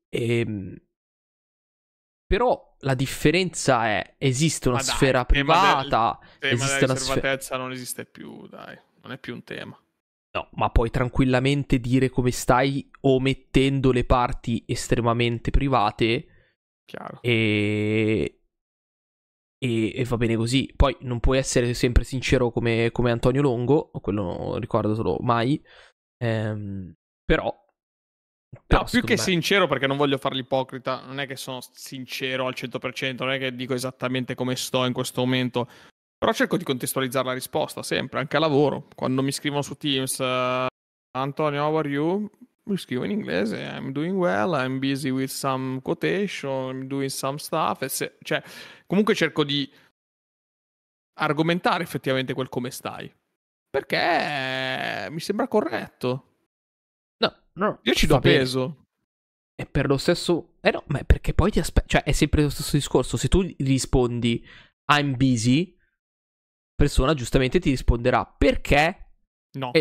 Però la differenza è, esiste una sfera privata, esiste la una sfera... riservatezza non esiste più, dai. Non è più un tema. No, ma puoi tranquillamente dire come stai omettendo le parti estremamente private. Chiaro. E va bene così. Poi non puoi essere sempre sincero come Antonio Longo, quello non ricordo solo mai. Però No, più che me... sincero, perché non voglio fare l'ipocrita, non è che sono sincero al 100%, non è che dico esattamente come sto in questo momento, però cerco di contestualizzare la risposta sempre, anche a lavoro. Quando mi scrivono su Teams, Antonio, how are you? Mi scrivo in inglese, I'm doing well, I'm busy with some quotation, I'm doing some stuff, cioè, comunque cerco di argomentare effettivamente quel come stai, perché mi sembra corretto. No, Io ci do peso. E per lo stesso... no, ma è perché poi ti aspetti... Cioè, è sempre lo stesso discorso. Se tu rispondi I'm busy, persona giustamente ti risponderà perché... No.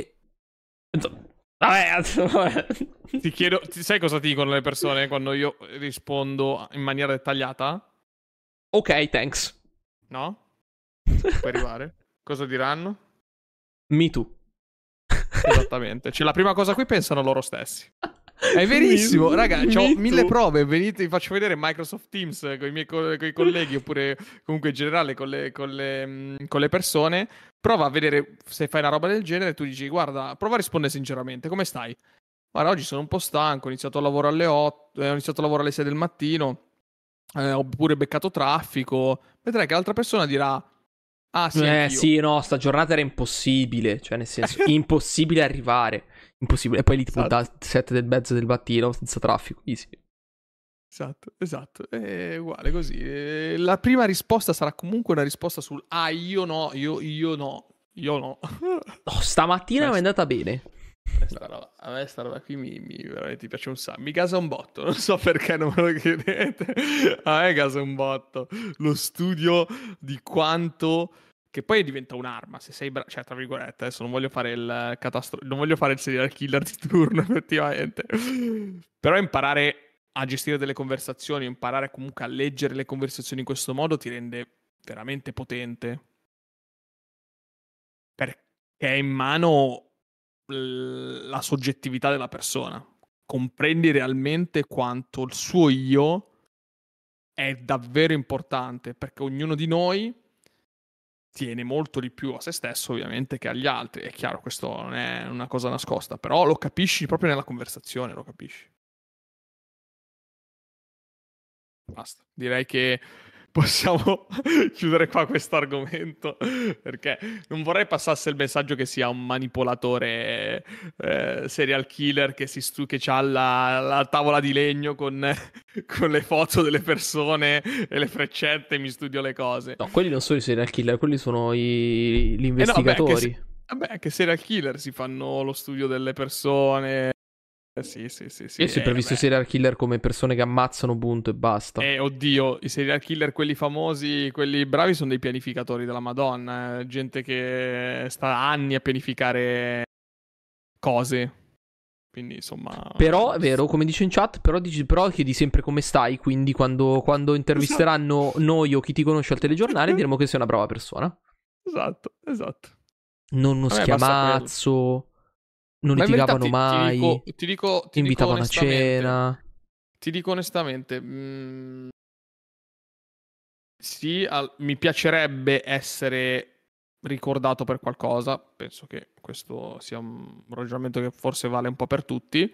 Vabbè, ti chiedo... Sai cosa ti dicono le persone quando io rispondo in maniera dettagliata? Ok, thanks. No? Puoi arrivare? Cosa diranno? Me too. Esattamente. Cioè, la prima cosa a cui pensano loro stessi. È verissimo, raga, ho 1000 prove, venite, vi faccio vedere Microsoft Teams con i miei coi colleghi oppure comunque in generale con le persone. Prova a vedere se fai una roba del genere e tu dici guarda, prova a rispondere sinceramente, come stai? Guarda, oggi sono un po' stanco, ho iniziato a lavoro alle 8, ho iniziato a lavoro alle 6 del mattino, ho pure beccato traffico. Vedrai che l'altra persona dirà ah sì, anch'io. Sì, no, sta giornata era impossibile, cioè nel senso, impossibile arrivare. Impossibile. E poi lì tipo da 7 del mezzo del mattino senza traffico, easy. Esatto, è uguale così. La prima risposta sarà comunque una risposta sul io no, io no. No, stamattina mi è andata bene. A me sta roba qui veramente mi piace un sacco. Mi gasa un botto, non so perché non me lo chiedete. A me gasa un botto. Lo studio di quanto... Che poi diventa un'arma, se sei bravo... Cioè, tra virgolette, adesso non voglio fare non voglio fare il serial killer di turno, effettivamente. Però imparare a gestire delle conversazioni, imparare comunque a leggere le conversazioni in questo modo ti rende veramente potente. Perché è in mano la soggettività della persona. Comprendi realmente quanto il suo io è davvero importante, perché ognuno di noi tiene molto di più a se stesso, ovviamente, che agli altri. È chiaro, questo non è una cosa nascosta, però lo capisci proprio nella conversazione, lo capisci. Basta. Direi che possiamo chiudere qua questo argomento perché non vorrei passasse il messaggio che sia un manipolatore serial killer che ha la tavola di legno con le foto delle persone e le freccette e mi studio le cose. No, quelli non sono i serial killer, quelli sono gli investigatori. Vabbè, che serial killer si fanno lo studio delle persone. Sì. Io ho sempre visto i serial killer come persone che ammazzano, punto e basta. Oddio, i serial killer, quelli famosi, quelli bravi, sono dei pianificatori della Madonna. Gente che sta anni a pianificare cose. quindi insomma... Però è vero, come dice in chat, però chiedi sempre come stai, quindi quando intervisteranno noi o chi ti conosce al telegiornale diremo che sei una brava persona. Esatto. Non uno A me basta quello. schiamazzo, non Ma in verità litigavano mai, ti dico invitavano a onestamente, cena. ti dico onestamente, sì, mi piacerebbe essere ricordato per qualcosa, penso che questo sia un ragionamento che forse vale un po' per tutti,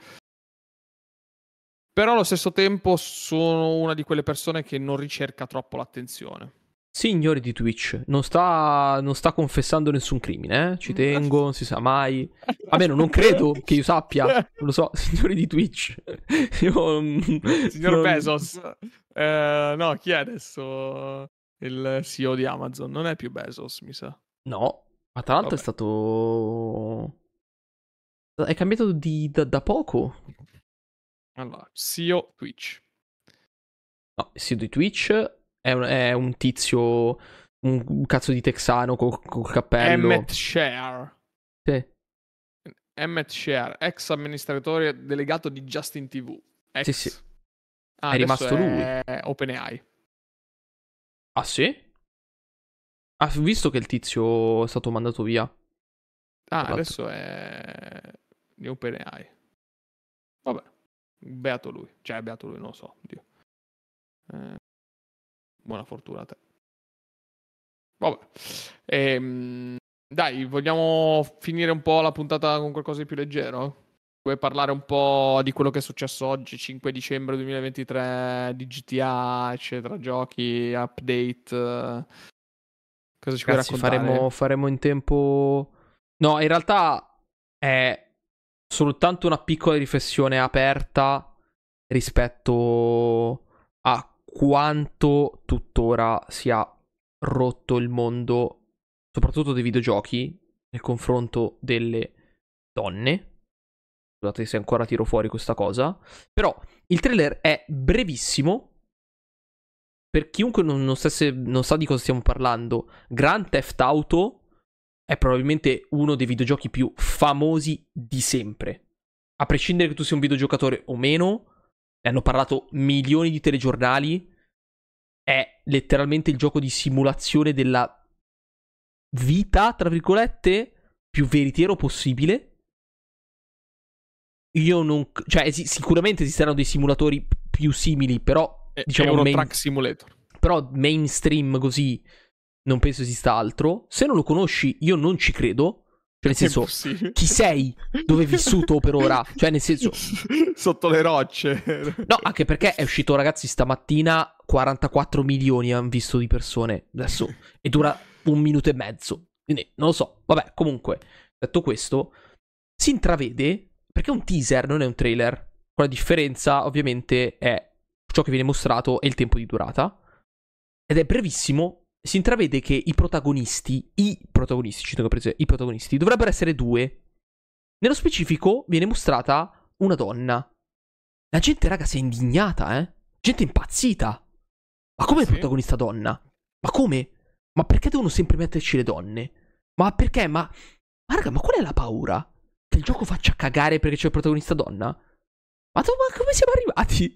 però allo stesso tempo sono una di quelle persone che non ricerca troppo l'attenzione. Signori di Twitch, non sta confessando nessun crimine, ci tengo, non si sa mai. Almeno non credo che io sappia, non lo so, signori di Twitch. Signor Bezos. No, chi è adesso il CEO di Amazon? Non è più Bezos, mi sa. No, ma tra l'altro è Vabbè. stato... È cambiato da poco. Allora, CEO Twitch. No, il sito di Twitch è un tizio, un cazzo di texano col cappello. Emmett Shear. Sì, Emmett Shear, ex amministratore delegato di Justin TV. sì, sì. Ex. È Adesso rimasto lui. è OpenAI. Ah, sì? Ha visto che il tizio è stato mandato via. Tra l'altro. Adesso è di OpenAI. Vabbè. Beato lui. Cioè, beato lui, non lo so. Dio. Buona fortuna a te. Vabbè. Dai, vogliamo finire un po' la puntata con qualcosa di più leggero? Vuoi parlare un po' di quello che è successo oggi, 5 dicembre 2023, di GTA, eccetera, giochi, update? Cosa ci puoi Ragazzi, raccontare? faremo in tempo... No, in realtà è soltanto una piccola riflessione aperta rispetto a quanto tuttora sia rotto il mondo, soprattutto dei videogiochi, nel confronto delle donne. Scusate se ancora tiro fuori questa cosa. Però il trailer è brevissimo. Per chiunque non sa di cosa stiamo parlando, Grand Theft Auto è probabilmente uno dei videogiochi più famosi di sempre. A prescindere che tu sia un videogiocatore o meno, ne hanno parlato milioni di telegiornali. È letteralmente il gioco di simulazione della vita, tra virgolette, più veritiero possibile. Io non... Cioè, sicuramente esisteranno dei simulatori più simili, però... diciamo Euro Truck Simulator. Però mainstream così non penso esista altro. Se non lo conosci, io non ci credo. Cioè, nel senso, chi sei? Dove hai vissuto per ora? Cioè, nel senso... Sotto le rocce. No, anche perché è uscito, ragazzi, stamattina 44 milioni hanno visto di persone. Adesso, e dura 1 minuto e mezzo. Quindi, non lo so. Vabbè, comunque, detto questo, si intravede... Perché è un teaser, non è un trailer. Con la differenza, ovviamente, è ciò che viene mostrato e il tempo di durata. Ed è brevissimo. Si intravede che i protagonisti, ci tengo a precisare, i protagonisti, dovrebbero essere 2. Nello specifico viene mostrata una donna. La gente, raga, si è indignata, Gente impazzita. Ma come sì? protagonista donna? Ma come? Ma perché devono sempre metterci le donne? Ma perché? Ma raga, ma qual è la paura? Che il gioco faccia cagare perché c'è il protagonista donna? Ma come siamo arrivati?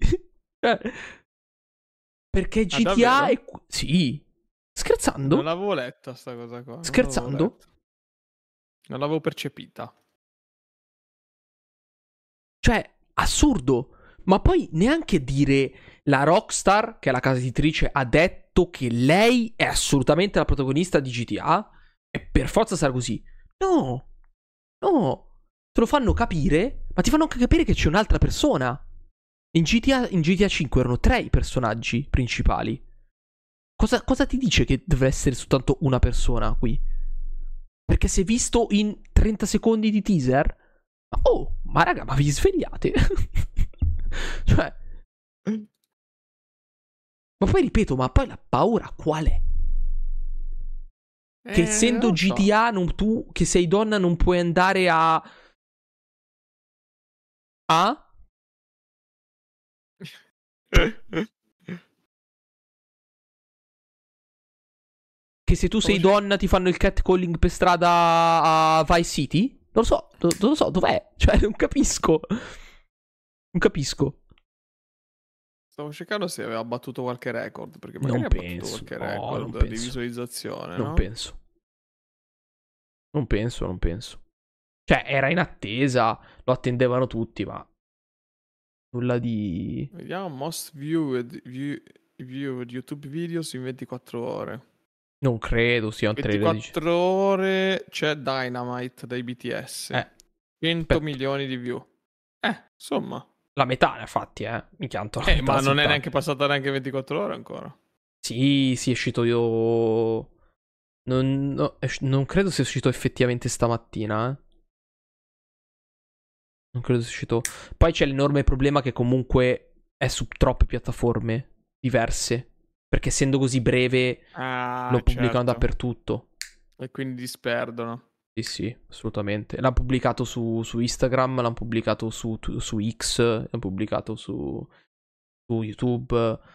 Perché GTA è... Sì. Scherzando? Non l'avevo letta sta cosa qua. Scherzando? Non l'avevo percepita. Cioè, assurdo. Ma poi neanche dire la Rockstar, che è la casa editrice, ha detto che lei è assolutamente la protagonista di GTA e per forza sarà così. No. No. Te lo fanno capire, ma ti fanno anche capire che c'è un'altra persona. In GTA 5 erano 3 i personaggi principali. Cosa ti dice che deve essere soltanto una persona qui? Perché si è visto in 30 secondi di teaser? Oh, ma raga, ma vi svegliate? Cioè... Ma poi ripeto, ma poi la paura qual è? Che essendo GTA, tu che sei donna non puoi andare a... Che se tu sei donna ti fanno il catcalling per strada a Vice City? Non lo so, dov'è? Cioè, non capisco. Non capisco. Stavo cercando se aveva battuto qualche record, perché magari Non ha battuto penso. qualche No, non record di penso. visualizzazione, Non no? penso. Non penso. Cioè, era in attesa, lo attendevano tutti, ma nulla di... Vediamo most viewed YouTube videos in 24 ore. Non credo sia un trailer di... 24 ore c'è Dynamite dai BTS. 100 aspetta. milioni di view. Insomma. La metà ne ha fatti, Minchia, la metà Ma non è soltanto. neanche passata neanche 24 ore ancora. Sì, è uscito io... Non credo sia uscito effettivamente stamattina, Non credo sia uscito... Poi c'è l'enorme problema che comunque è su troppe piattaforme diverse. Perché essendo così breve lo pubblicano certo. dappertutto. E quindi disperdono. Sì, assolutamente. L'hanno pubblicato su Instagram, l'hanno pubblicato su X, l'hanno pubblicato su YouTube.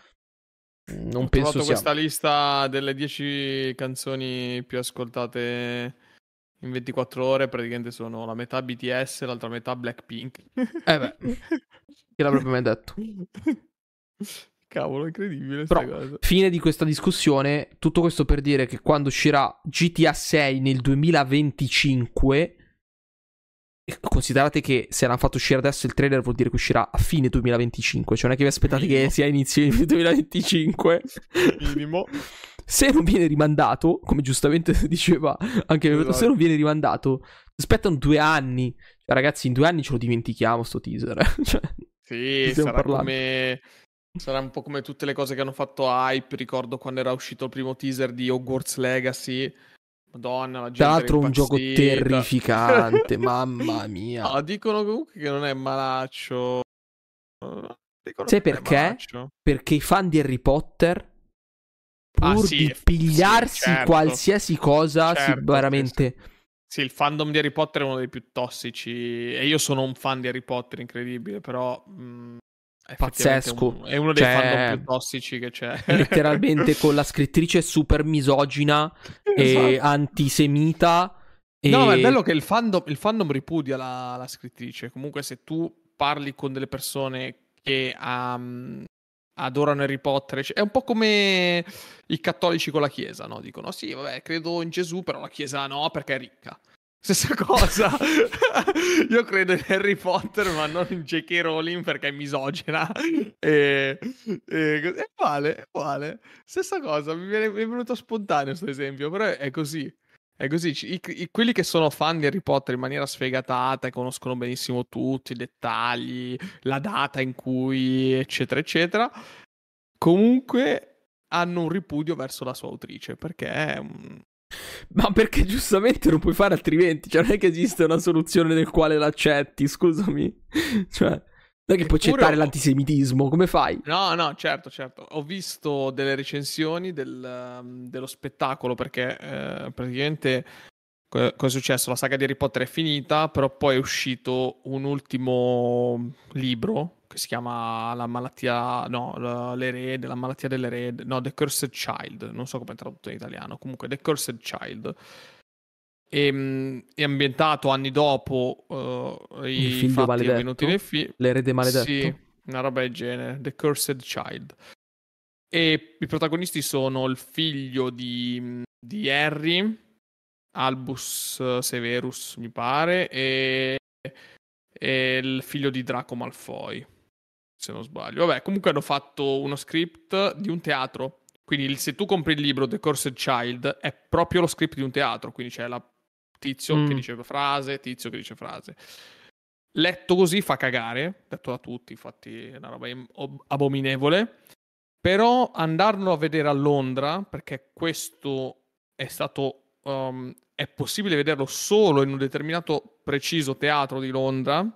Non Ho penso trovato sia... questa lista delle 10 canzoni più ascoltate in 24 ore. Praticamente sono la metà BTS e l'altra metà Blackpink. Beh, chi l'avrebbe mai detto? Cavolo, incredibile Però, questa cosa. fine di questa discussione, tutto questo per dire che quando uscirà GTA 6 nel 2025, considerate che se l'hanno fatto uscire adesso il trailer vuol dire che uscirà a fine 2025, cioè non è che vi aspettate Minimo. che sia a inizio 2025. Minimo. Se non viene rimandato, come giustamente diceva anche Esatto. se non viene rimandato, aspettano 2 anni. Cioè, ragazzi, in 2 anni ce lo dimentichiamo sto teaser. Cioè, sì, sarà un po' come tutte le cose che hanno fatto hype. Ricordo quando era uscito il primo teaser di Hogwarts Legacy. Madonna, la gente tra l'altro era un gioco impazzita. terrificante, mamma mia. No, dicono comunque che non è malaccio. Dicono Sai che non è perché? malaccio. Perché i fan di Harry Potter, pur Sì, di pigliarsi certo. qualsiasi cosa, Certo, veramente... Sì, il fandom di Harry Potter è uno dei più tossici. E io sono un fan di Harry Potter incredibile, però... effettivamente Pazzesco. è uno dei fandom più tossici che c'è. Letteralmente con la scrittrice super misogina e Esatto. antisemita. No, ma è bello che il fandom ripudia la scrittrice. Comunque, se tu parli con delle persone che adorano Harry Potter, è un po' come i cattolici con la Chiesa, no? Dicono, sì, vabbè, credo in Gesù, però la Chiesa no, perché è ricca. Stessa cosa. Io credo in Harry Potter, ma non in J.K. Rowling perché è misogina. È uguale. Stessa cosa, mi è venuto spontaneo questo esempio, però è così. È così, quelli che sono fan di Harry Potter in maniera sfegatata e conoscono benissimo tutti i dettagli, la data in cui, eccetera, eccetera, comunque hanno un ripudio verso la sua autrice, perché è un... Ma perché giustamente non puoi fare altrimenti? Cioè, non è che esiste una soluzione nel quale l'accetti, scusami. Cioè, non è che puoi accettare l'antisemitismo, come fai? No, certo. Ho visto delle recensioni dello spettacolo perché praticamente cosa è successo? La saga di Harry Potter è finita, però poi è uscito un ultimo libro che si chiama La malattia, no, l'erede, la malattia dell'erede, no, The Cursed Child, non so come è tradotto in italiano, comunque The Cursed Child. È ambientato anni dopo Il i figlio fatti avvenuti nel maledetto? film. L'erede maledetto? Sì, una roba del genere, The Cursed Child. E i protagonisti sono il figlio di Harry, Albus Severus, mi pare, e il figlio di Draco Malfoy, se non sbaglio. Vabbè, comunque hanno fatto uno script di un teatro. Quindi se tu compri il libro The Cursed Child, è proprio lo script di un teatro. Quindi c'è tizio che dice frase, tizio che dice frase. Letto così fa cagare, detto da tutti, infatti è una roba abominevole. Però andarlo a vedere a Londra, perché questo è stato... è possibile vederlo solo in un determinato preciso teatro di Londra.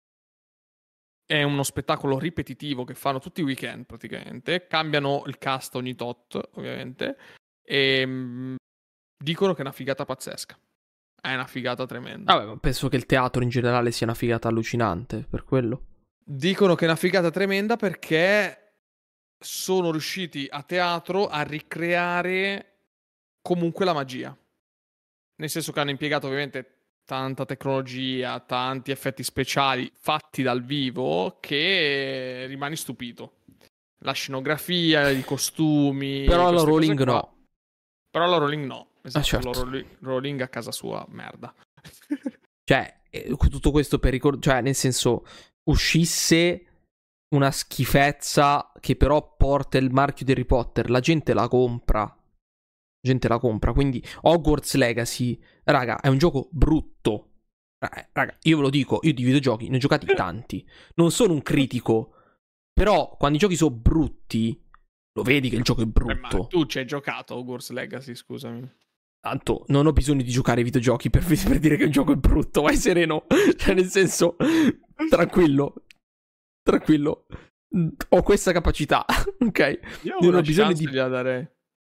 È uno spettacolo ripetitivo che fanno tutti i weekend praticamente. Cambiano il cast ogni tot, ovviamente. E dicono che è una figata pazzesca. È una figata tremenda. Vabbè, ma penso che il teatro in generale sia una figata allucinante, per quello. Dicono che è una figata tremenda perché sono riusciti a teatro a ricreare comunque la magia. Nel senso che hanno impiegato ovviamente tanta tecnologia, tanti effetti speciali fatti dal vivo che rimani stupito. La scenografia, i costumi, Però la queste cose Rowling qua. no. Però la Rowling no. Esatto, certo. la Rowling a casa sua, merda. Cioè, tutto questo per ricordare, cioè, nel senso, uscisse una schifezza che però porta il marchio di Harry Potter, la gente la compra. La gente la compra, quindi Hogwarts Legacy, raga, è un gioco brutto. Raga, io ve lo dico, io di videogiochi ne ho giocati tanti. Non sono un critico, però quando i giochi sono brutti, lo vedi che il gioco è Ma brutto. tu ci hai giocato a Hogwarts Legacy, scusami. Tanto non ho bisogno di giocare ai videogiochi per dire che un gioco è brutto, vai sereno. Cioè, nel senso, tranquillo. Tranquillo. Ho questa capacità, ok? Io Non una ho bisogno chance gliela darei.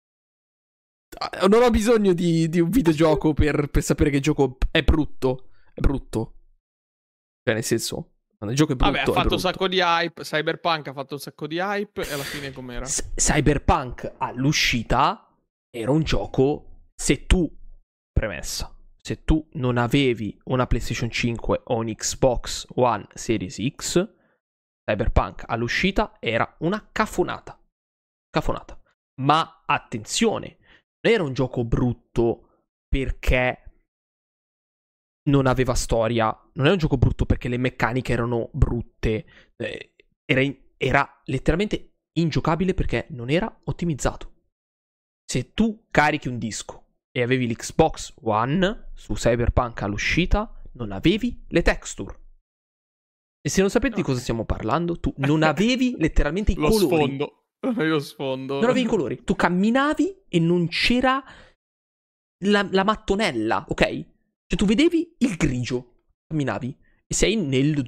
Non ho bisogno di un videogioco per sapere che il gioco è brutto. È brutto. Cioè, nel senso, quando il gioco è brutto, Vabbè, ha è fatto un brutto. sacco di hype. Cyberpunk ha fatto un sacco di hype e alla fine com'era? Cyberpunk all'uscita era un gioco. Se tu, premessa, se tu non avevi una PlayStation 5 o un Xbox One Series X, Cyberpunk all'uscita era una cafonata. Cafonata. Ma attenzione, non era un gioco brutto perché non aveva storia, non è un gioco brutto perché le meccaniche erano brutte, era letteralmente ingiocabile perché non era ottimizzato. Se tu carichi un disco e avevi l'Xbox One su Cyberpunk all'uscita, non avevi le texture. E se non sapete di cosa stiamo parlando, tu non avevi letteralmente i Lo colori. sfondo. Lo sfondo. Non avevi i colori. Tu camminavi e non c'era la mattonella, ok? Cioè tu vedevi il grigio, camminavi. E sei nel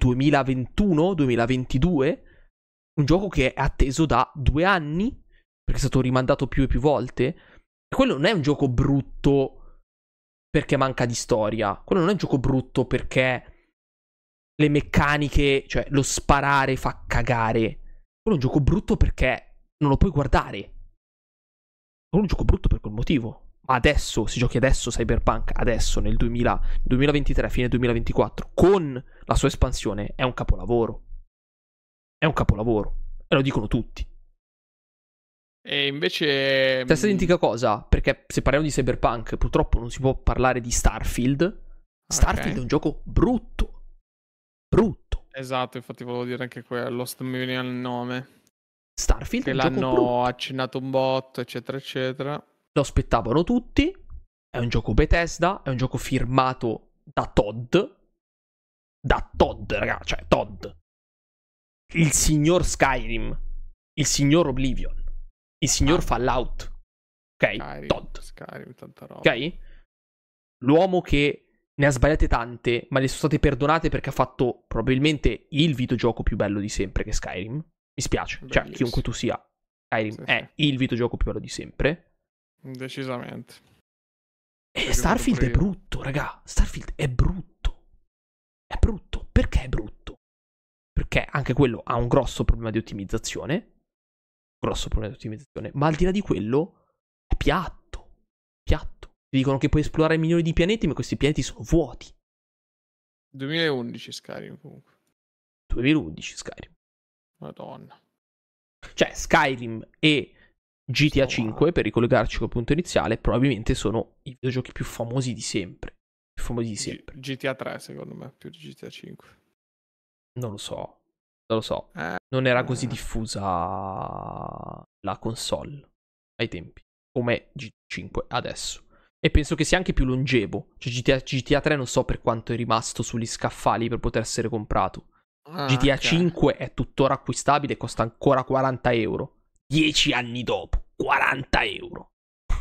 2021-2022, un gioco che è atteso da 2 anni, perché è stato rimandato più e più volte. E quello non è un gioco brutto perché manca di storia. Quello non è un gioco brutto perché le meccaniche, cioè lo sparare fa cagare. Quello è un gioco brutto perché non lo puoi guardare. Quello è un gioco brutto per quel motivo. Ma adesso, si giochi adesso Cyberpunk, adesso nel 2023, fine 2024, con la sua espansione, è un capolavoro. È un capolavoro. E lo dicono tutti. E invece... Stessa identica cosa, perché se parliamo di Cyberpunk, purtroppo non si può parlare di Starfield. Starfield è un gioco brutto. Brutto. Esatto, infatti volevo dire anche quello, sto mi veniva il nome. Starfield Che è un gioco l'hanno brutto. accennato un botto, eccetera, eccetera. Lo aspettavano tutti. È un gioco Bethesda, è un gioco firmato da Todd. Da Todd, ragazzi, cioè Todd. Il signor Skyrim, il signor Oblivion, il signor Fallout. Ok? Todd. Skyrim, tanta roba. Ok? L'uomo che ne ha sbagliate tante, ma le sono state perdonate perché ha fatto probabilmente il videogioco più bello di sempre, che è Skyrim. Mi spiace, Bellissimo. cioè chiunque tu sia, Skyrim è il videogioco più bello di sempre. Decisamente. E Starfield è brutto, raga. Starfield è brutto. È brutto. Perché è brutto? Perché anche quello ha un grosso problema di ottimizzazione. Grosso problema di ottimizzazione. Ma al di là di quello, è piatto. Piatto. Ti dicono che puoi esplorare milioni di pianeti, ma questi pianeti sono vuoti. 2011 Skyrim comunque. 2011 Skyrim. Madonna. Cioè, Skyrim e GTA 5, per ricollegarci col punto iniziale, probabilmente sono i videogiochi più famosi di sempre. Più famosi di sempre. GTA 3 secondo me, più di GTA 5. Non lo so. Non lo so. Non era così diffusa la console ai tempi come GTA 5 adesso. E penso che sia anche più longevo. Cioè GTA 3 non so per quanto è rimasto sugli scaffali per poter essere comprato. GTA 5 è tuttora acquistabile e costa ancora 40 euro. 10 anni dopo. 40 euro.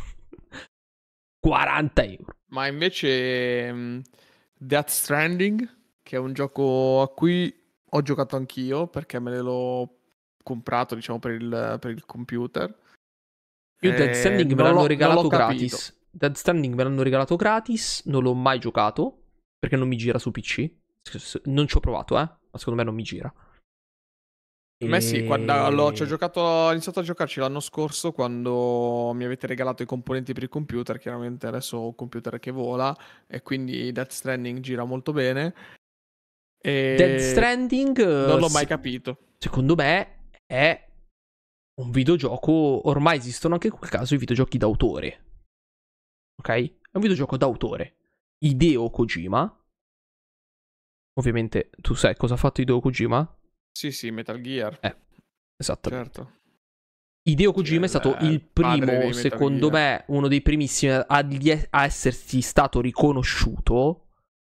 40 euro. Ma invece Death Stranding, che è un gioco a cui ho giocato anch'io perché me l'ho comprato, diciamo, per il computer. Io Death Stranding me l'hanno regalato gratis. Death Stranding me l'hanno regalato gratis, non l'ho mai giocato perché non mi gira su PC. Non ci ho provato, ma secondo me non mi gira. A me sì, quando ci ho iniziato a giocarci l'anno scorso, quando mi avete regalato i componenti per il computer, chiaramente adesso ho un computer che vola e quindi Death Stranding gira molto bene Death e Stranding, non l'ho mai capito. secondo me, è un videogioco. Ormai esistono anche in quel caso i videogiochi d'autore. Ok? È un videogioco d'autore. Hideo Kojima. Ovviamente tu sai cosa ha fatto Hideo Kojima? Sì, sì, Metal Gear, Esattamente. certo. Hideo Sì, è Kojima è stato il il padre primo, dei Metal secondo Gear. me, uno dei primissimi a essersi stato riconosciuto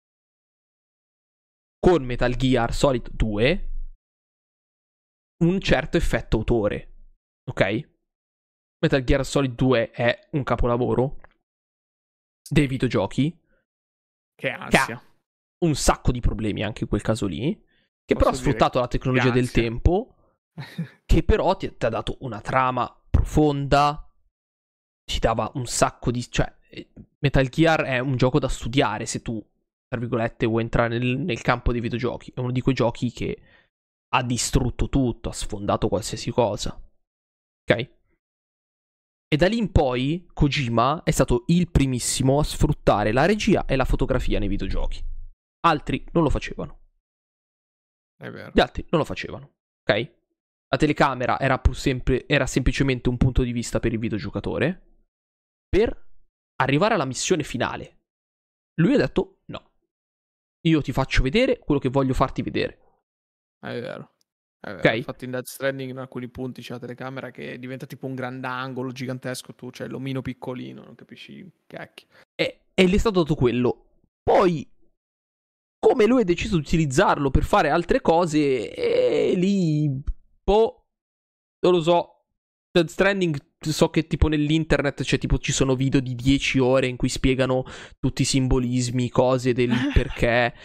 con Metal Gear Solid 2 un certo effetto autore. Ok? Metal Gear Solid 2 è un capolavoro dei videogiochi Che che ha ansia. un sacco di problemi anche in quel caso lì, che però ha Posso dire sfruttato la che tecnologia del ansia. tempo, che però ti ha dato una trama profonda, ti dava un sacco di... cioè, Metal Gear è un gioco da studiare se tu, tra virgolette, vuoi entrare nel campo dei videogiochi. È uno di quei giochi che ha distrutto tutto, ha sfondato qualsiasi cosa. Ok? E da lì in poi Kojima è stato il primissimo a sfruttare la regia e la fotografia nei videogiochi. Altri non lo facevano. È vero. Gli altri non lo facevano. Ok? La telecamera era semplicemente un punto di vista per il videogiocatore. Per arrivare alla missione finale, lui ha detto no. Io ti faccio vedere quello che voglio farti vedere. È vero. È vero. Ok? Infatti in Death Stranding in alcuni punti c'è la telecamera che diventa tipo un grandangolo gigantesco, tu c'è l'omino piccolino, non capisci cacchio. E gli è stato dato quello. Poi, come lui ha deciso di utilizzarlo per fare altre cose, e lì, boh, non lo so. Death Stranding, so che tipo nell'internet c'è tipo ci sono video di 10 ore in cui spiegano tutti i simbolismi, cose del perché.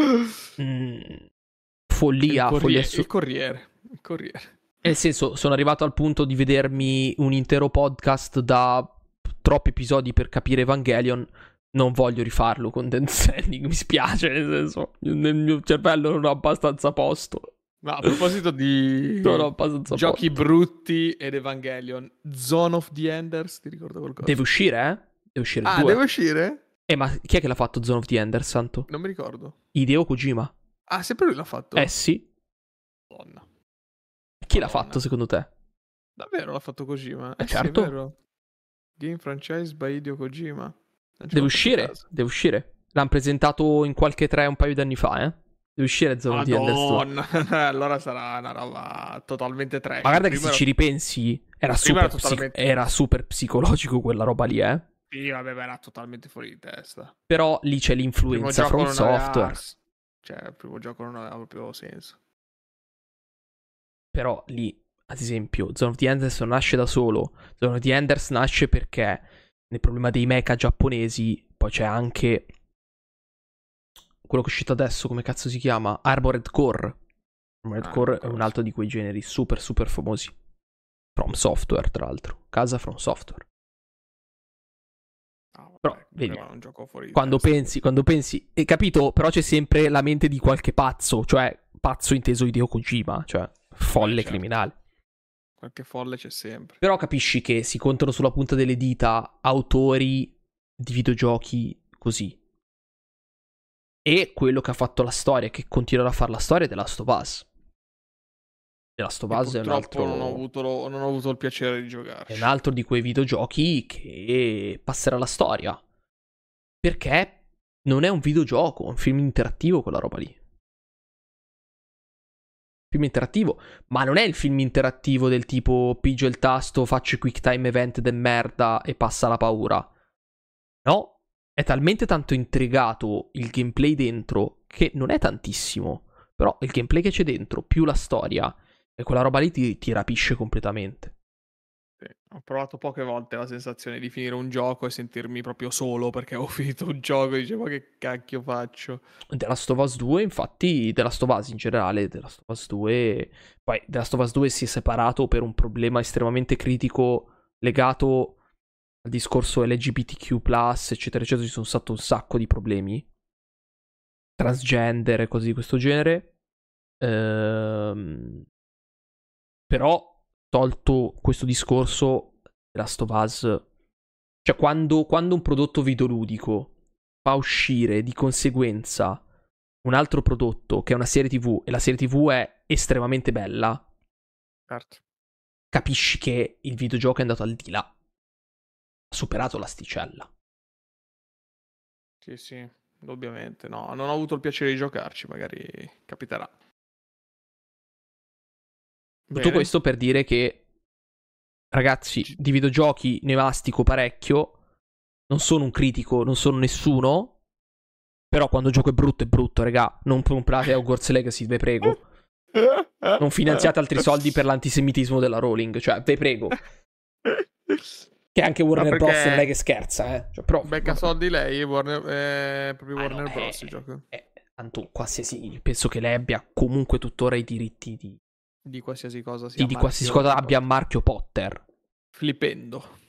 Follia, follia Il Corriere. Il Corriere. Nel senso, sono arrivato al punto di vedermi un intero podcast da troppi episodi per capire Evangelion. Non voglio rifarlo con Death Stranding, mi spiace, nel senso, nel mio cervello non ho abbastanza posto. Ma a proposito Non ho di abbastanza giochi posto. brutti ed Evangelion, Zone of the Enders, ti ricordo Deve qualcosa? uscire, eh? Deve uscire il Ah, deve 2. uscire? Ma chi è che l'ha fatto Zone of the Ender, santo? Non mi ricordo. Hideo Kojima. Ah, sempre lui l'ha fatto? Sì. Madonna. Chi l'ha fatto, Madonna. secondo te? Davvero l'ha fatto Kojima? Eh sì, è Certo. vero. Game franchise by Hideo Kojima. Non ci Deve avevo fatto uscire, caso. deve uscire. L'hanno presentato in qualche 3 un paio d'anni fa, eh? Deve uscire Zone of the Enders 2. Madonna. Allora sarà una roba totalmente Ma trash. guarda che se ci ripensi, Prima era totalmente... era super psicologico quella roba lì, eh? Sì, vabbè, ma era totalmente fuori di testa. Però lì c'è Il primo l'influenza gioco From non aveva... Software. Cioè, il primo gioco non aveva proprio senso. Però lì, ad esempio, Zone of the Enders non nasce da solo. Zone of the Enders nasce perché nel problema dei mecha giapponesi poi c'è anche quello che è uscito adesso, come cazzo si chiama? Armored Core. Armored Non Core è un conosco. altro di quei generi super super famosi. From Software, tra l'altro. Casa From Software. Ah, Però, vabbè, vedi, era un gioco fuori di quando testa. pensi, capito? Però c'è sempre la mente di qualche pazzo, cioè pazzo inteso Hideo Kojima, cioè Beh, folle certo. criminale. Qualche folle c'è sempre. Però capisci che si contano sulla punta delle dita autori di videogiochi così. E quello che ha fatto la storia, che continuerà a fare la storia è The Last of Us. The Last of E Us purtroppo non ho avuto il piacere di è un giocarci. altro di quei videogiochi che passerà alla storia. Perché non è un videogioco, è un film interattivo quella roba lì. Film interattivo, ma non è il film interattivo del tipo pigio il tasto, faccio i quick time event de merda e passa la paura. No, è talmente tanto intrigato il gameplay dentro che non è tantissimo, però il gameplay che c'è dentro più la storia e quella roba lì ti rapisce completamente. Sì. Ho provato poche volte la sensazione di finire un gioco e sentirmi proprio solo perché ho finito un gioco e dicevo ma che cacchio faccio? The Last of Us 2, infatti, The Last of Us in generale, The Last of Us 2, poi The Last of Us 2 si è separato per un problema estremamente critico legato al discorso LGBTQ+, eccetera, eccetera, ci sono stato un sacco di problemi, transgender e cose di questo genere. Però, tolto questo discorso, Last of Us, cioè quando un prodotto videoludico fa uscire di conseguenza un altro prodotto che è una serie TV e la serie TV è estremamente bella, Certo. capisci che il videogioco è andato al di là, ha superato l'asticella. Sì, ovviamente. No, non ho avuto il piacere di giocarci, magari capiterà. Tutto Bene. questo per dire che, ragazzi, di videogiochi ne mastico parecchio, non sono un critico, non sono nessuno, però quando il gioco è brutto, regà, non comprate Hogwarts Legacy, ve prego. Non finanziate altri soldi per l'antisemitismo della Rowling, cioè, ve prego. Che anche Warner perché Bros. Non è che scherza, Cioè, però, becca soldi lei, proprio Warner no, Bros. Il gioco. Tanto qualsiasi, penso che lei abbia comunque tuttora i diritti Di qualsiasi cosa sia di qualsiasi cosa abbia a marchio Potter. Flippendo.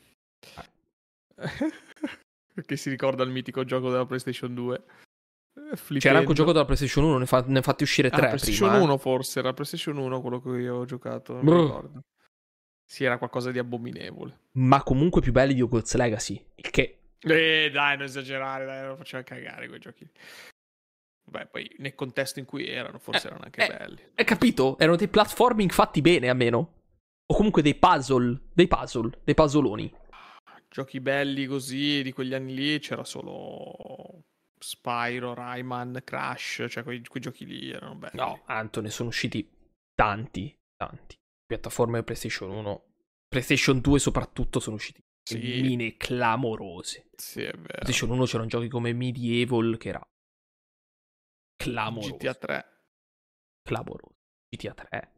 Perché si ricorda il mitico gioco della PlayStation 2. Flippendo. C'era anche un gioco della PlayStation 1, ne fatti uscire 3 PlayStation prima. 1 forse, era PlayStation 1 quello che io ho giocato, non mi ricordo. Sì, era qualcosa di abominevole. Ma comunque più belli di Hogwarts Legacy, il che... Dai, non esagerare, dai, non faceva cagare quei giochi. Beh, poi nel contesto in cui erano, forse erano anche belli. Hai capito? Erano dei platforming fatti bene, almeno. O comunque dei puzzoloni. Giochi belli così, di quegli anni lì, c'era solo Spyro, Rayman, Crash, cioè quei giochi lì erano belli. No, Anto, ne sono usciti tanti. Piattaforme PlayStation 1. PlayStation 2 soprattutto sono usciti mine clamorose. Sì, è vero. PlayStation 1 c'erano giochi come Medieval, che era clamoroso. GTA 3. Clamoroso. GTA 3.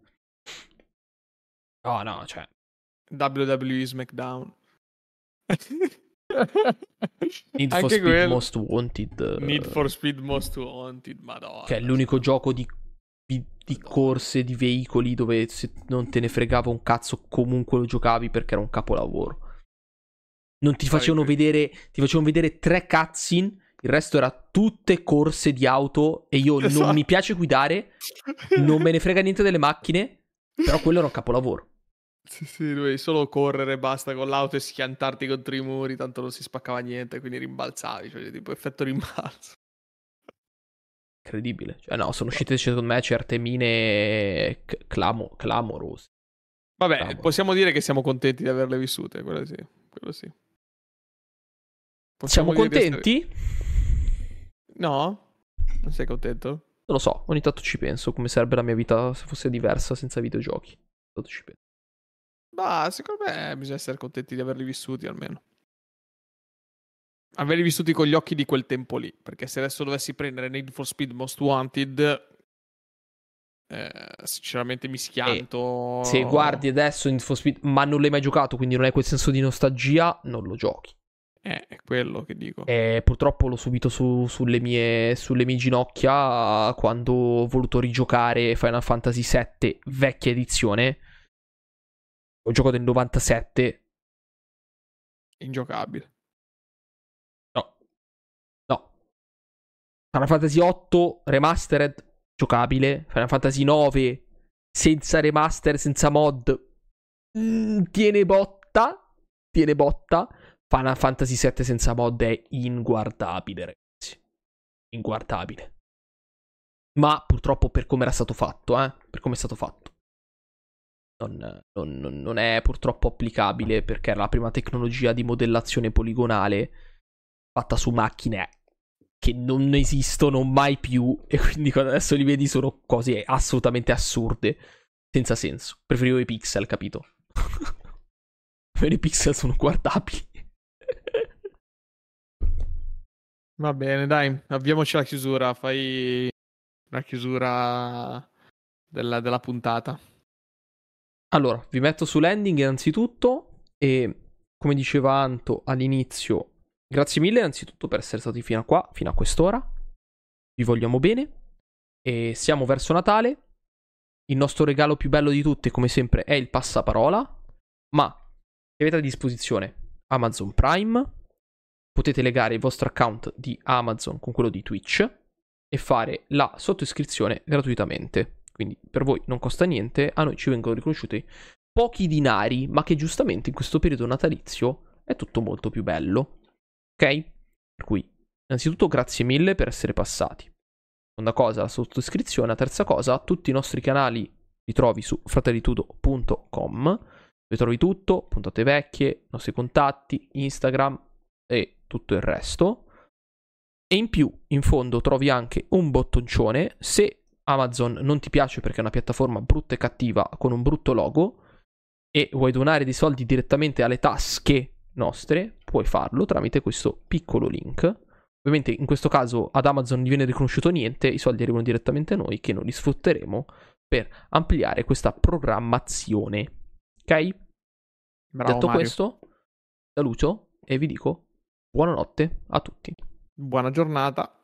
No, cioè... WWE SmackDown. Need for Speed Most Wanted. Need for Speed Most Wanted, madonna. Che è l'unico gioco di corse, di veicoli, dove se non te ne fregava un cazzo comunque lo giocavi perché era un capolavoro. Non ti facevano vedere, 3 cutscene, il resto era tutte corse di auto e io non mi piace guidare, non me ne frega niente delle macchine, però quello era un capolavoro. Sì, dovevi solo correre, basta, con l'auto e schiantarti contro i muri, tanto non si spaccava niente, quindi rimbalzavi, cioè tipo effetto rimbalzo. Incredibile. Cioè no, sono uscite secondo me certe mine clamorose. Vabbè, possiamo dire che siamo contenti di averle vissute, quello sì. Siamo contenti? No? Non sei contento? Non lo so, ogni tanto ci penso come sarebbe la mia vita se fosse diversa senza videogiochi. Ogni tanto ci penso. Ma secondo me bisogna essere contenti di averli vissuti almeno. Averli vissuti con gli occhi di quel tempo lì. Perché se adesso dovessi prendere Need for Speed Most Wanted, sinceramente mi schianto. Se guardi adesso Need for Speed, ma non l'hai mai giocato, quindi non hai quel senso di nostalgia, non lo giochi. È quello che dico. Purtroppo l'ho subito sulle mie ginocchia quando ho voluto rigiocare Final Fantasy VII vecchia edizione. Un gioco del 97. Ingiocabile. No. Final Fantasy 8 Remastered giocabile. Final Fantasy 9 senza remaster, senza mod. Tiene botta. Final Fantasy 7 senza mod è inguardabile, ragazzi. Inguardabile. Ma purtroppo per come era stato fatto, per come è stato fatto. Non è purtroppo applicabile perché era la prima tecnologia di modellazione poligonale fatta su macchine che non esistono mai più e quindi quando adesso li vedi sono cose assolutamente assurde, senza senso. Preferivo i pixel, capito? I pixel sono guardabili. Va bene, dai, avviamoci alla chiusura. Fai la chiusura della puntata. Allora, vi metto su landing innanzitutto e come diceva Anto all'inizio, grazie mille innanzitutto per essere stati fino a qua, fino a quest'ora. Vi vogliamo bene e siamo verso Natale. Il nostro regalo più bello di tutti, come sempre, è il passaparola, ma se avete a disposizione Amazon Prime, potete legare il vostro account di Amazon con quello di Twitch e fare la sottoscrizione gratuitamente. quindi per voi non costa niente, a noi ci vengono riconosciuti pochi dinari, ma che giustamente in questo periodo natalizio è tutto molto più bello, ok? Per cui, innanzitutto grazie mille per essere passati. Seconda cosa, la sottoscrizione. La terza cosa, tutti i nostri canali li trovi su fratellitudo.com, dove trovi tutto, puntate vecchie, i nostri contatti, Instagram e tutto il resto. E in più, in fondo, trovi anche un bottoncione. Se Amazon non ti piace perché è una piattaforma brutta e cattiva con un brutto logo e vuoi donare dei soldi direttamente alle tasche nostre, puoi farlo tramite questo piccolo link. Ovviamente in questo caso ad Amazon non gli viene riconosciuto niente, i soldi arrivano direttamente a noi che non li sfrutteremo per ampliare questa programmazione. Ok? Bravo, Detto Mario. questo, saluto e vi dico buonanotte a tutti. Buona giornata.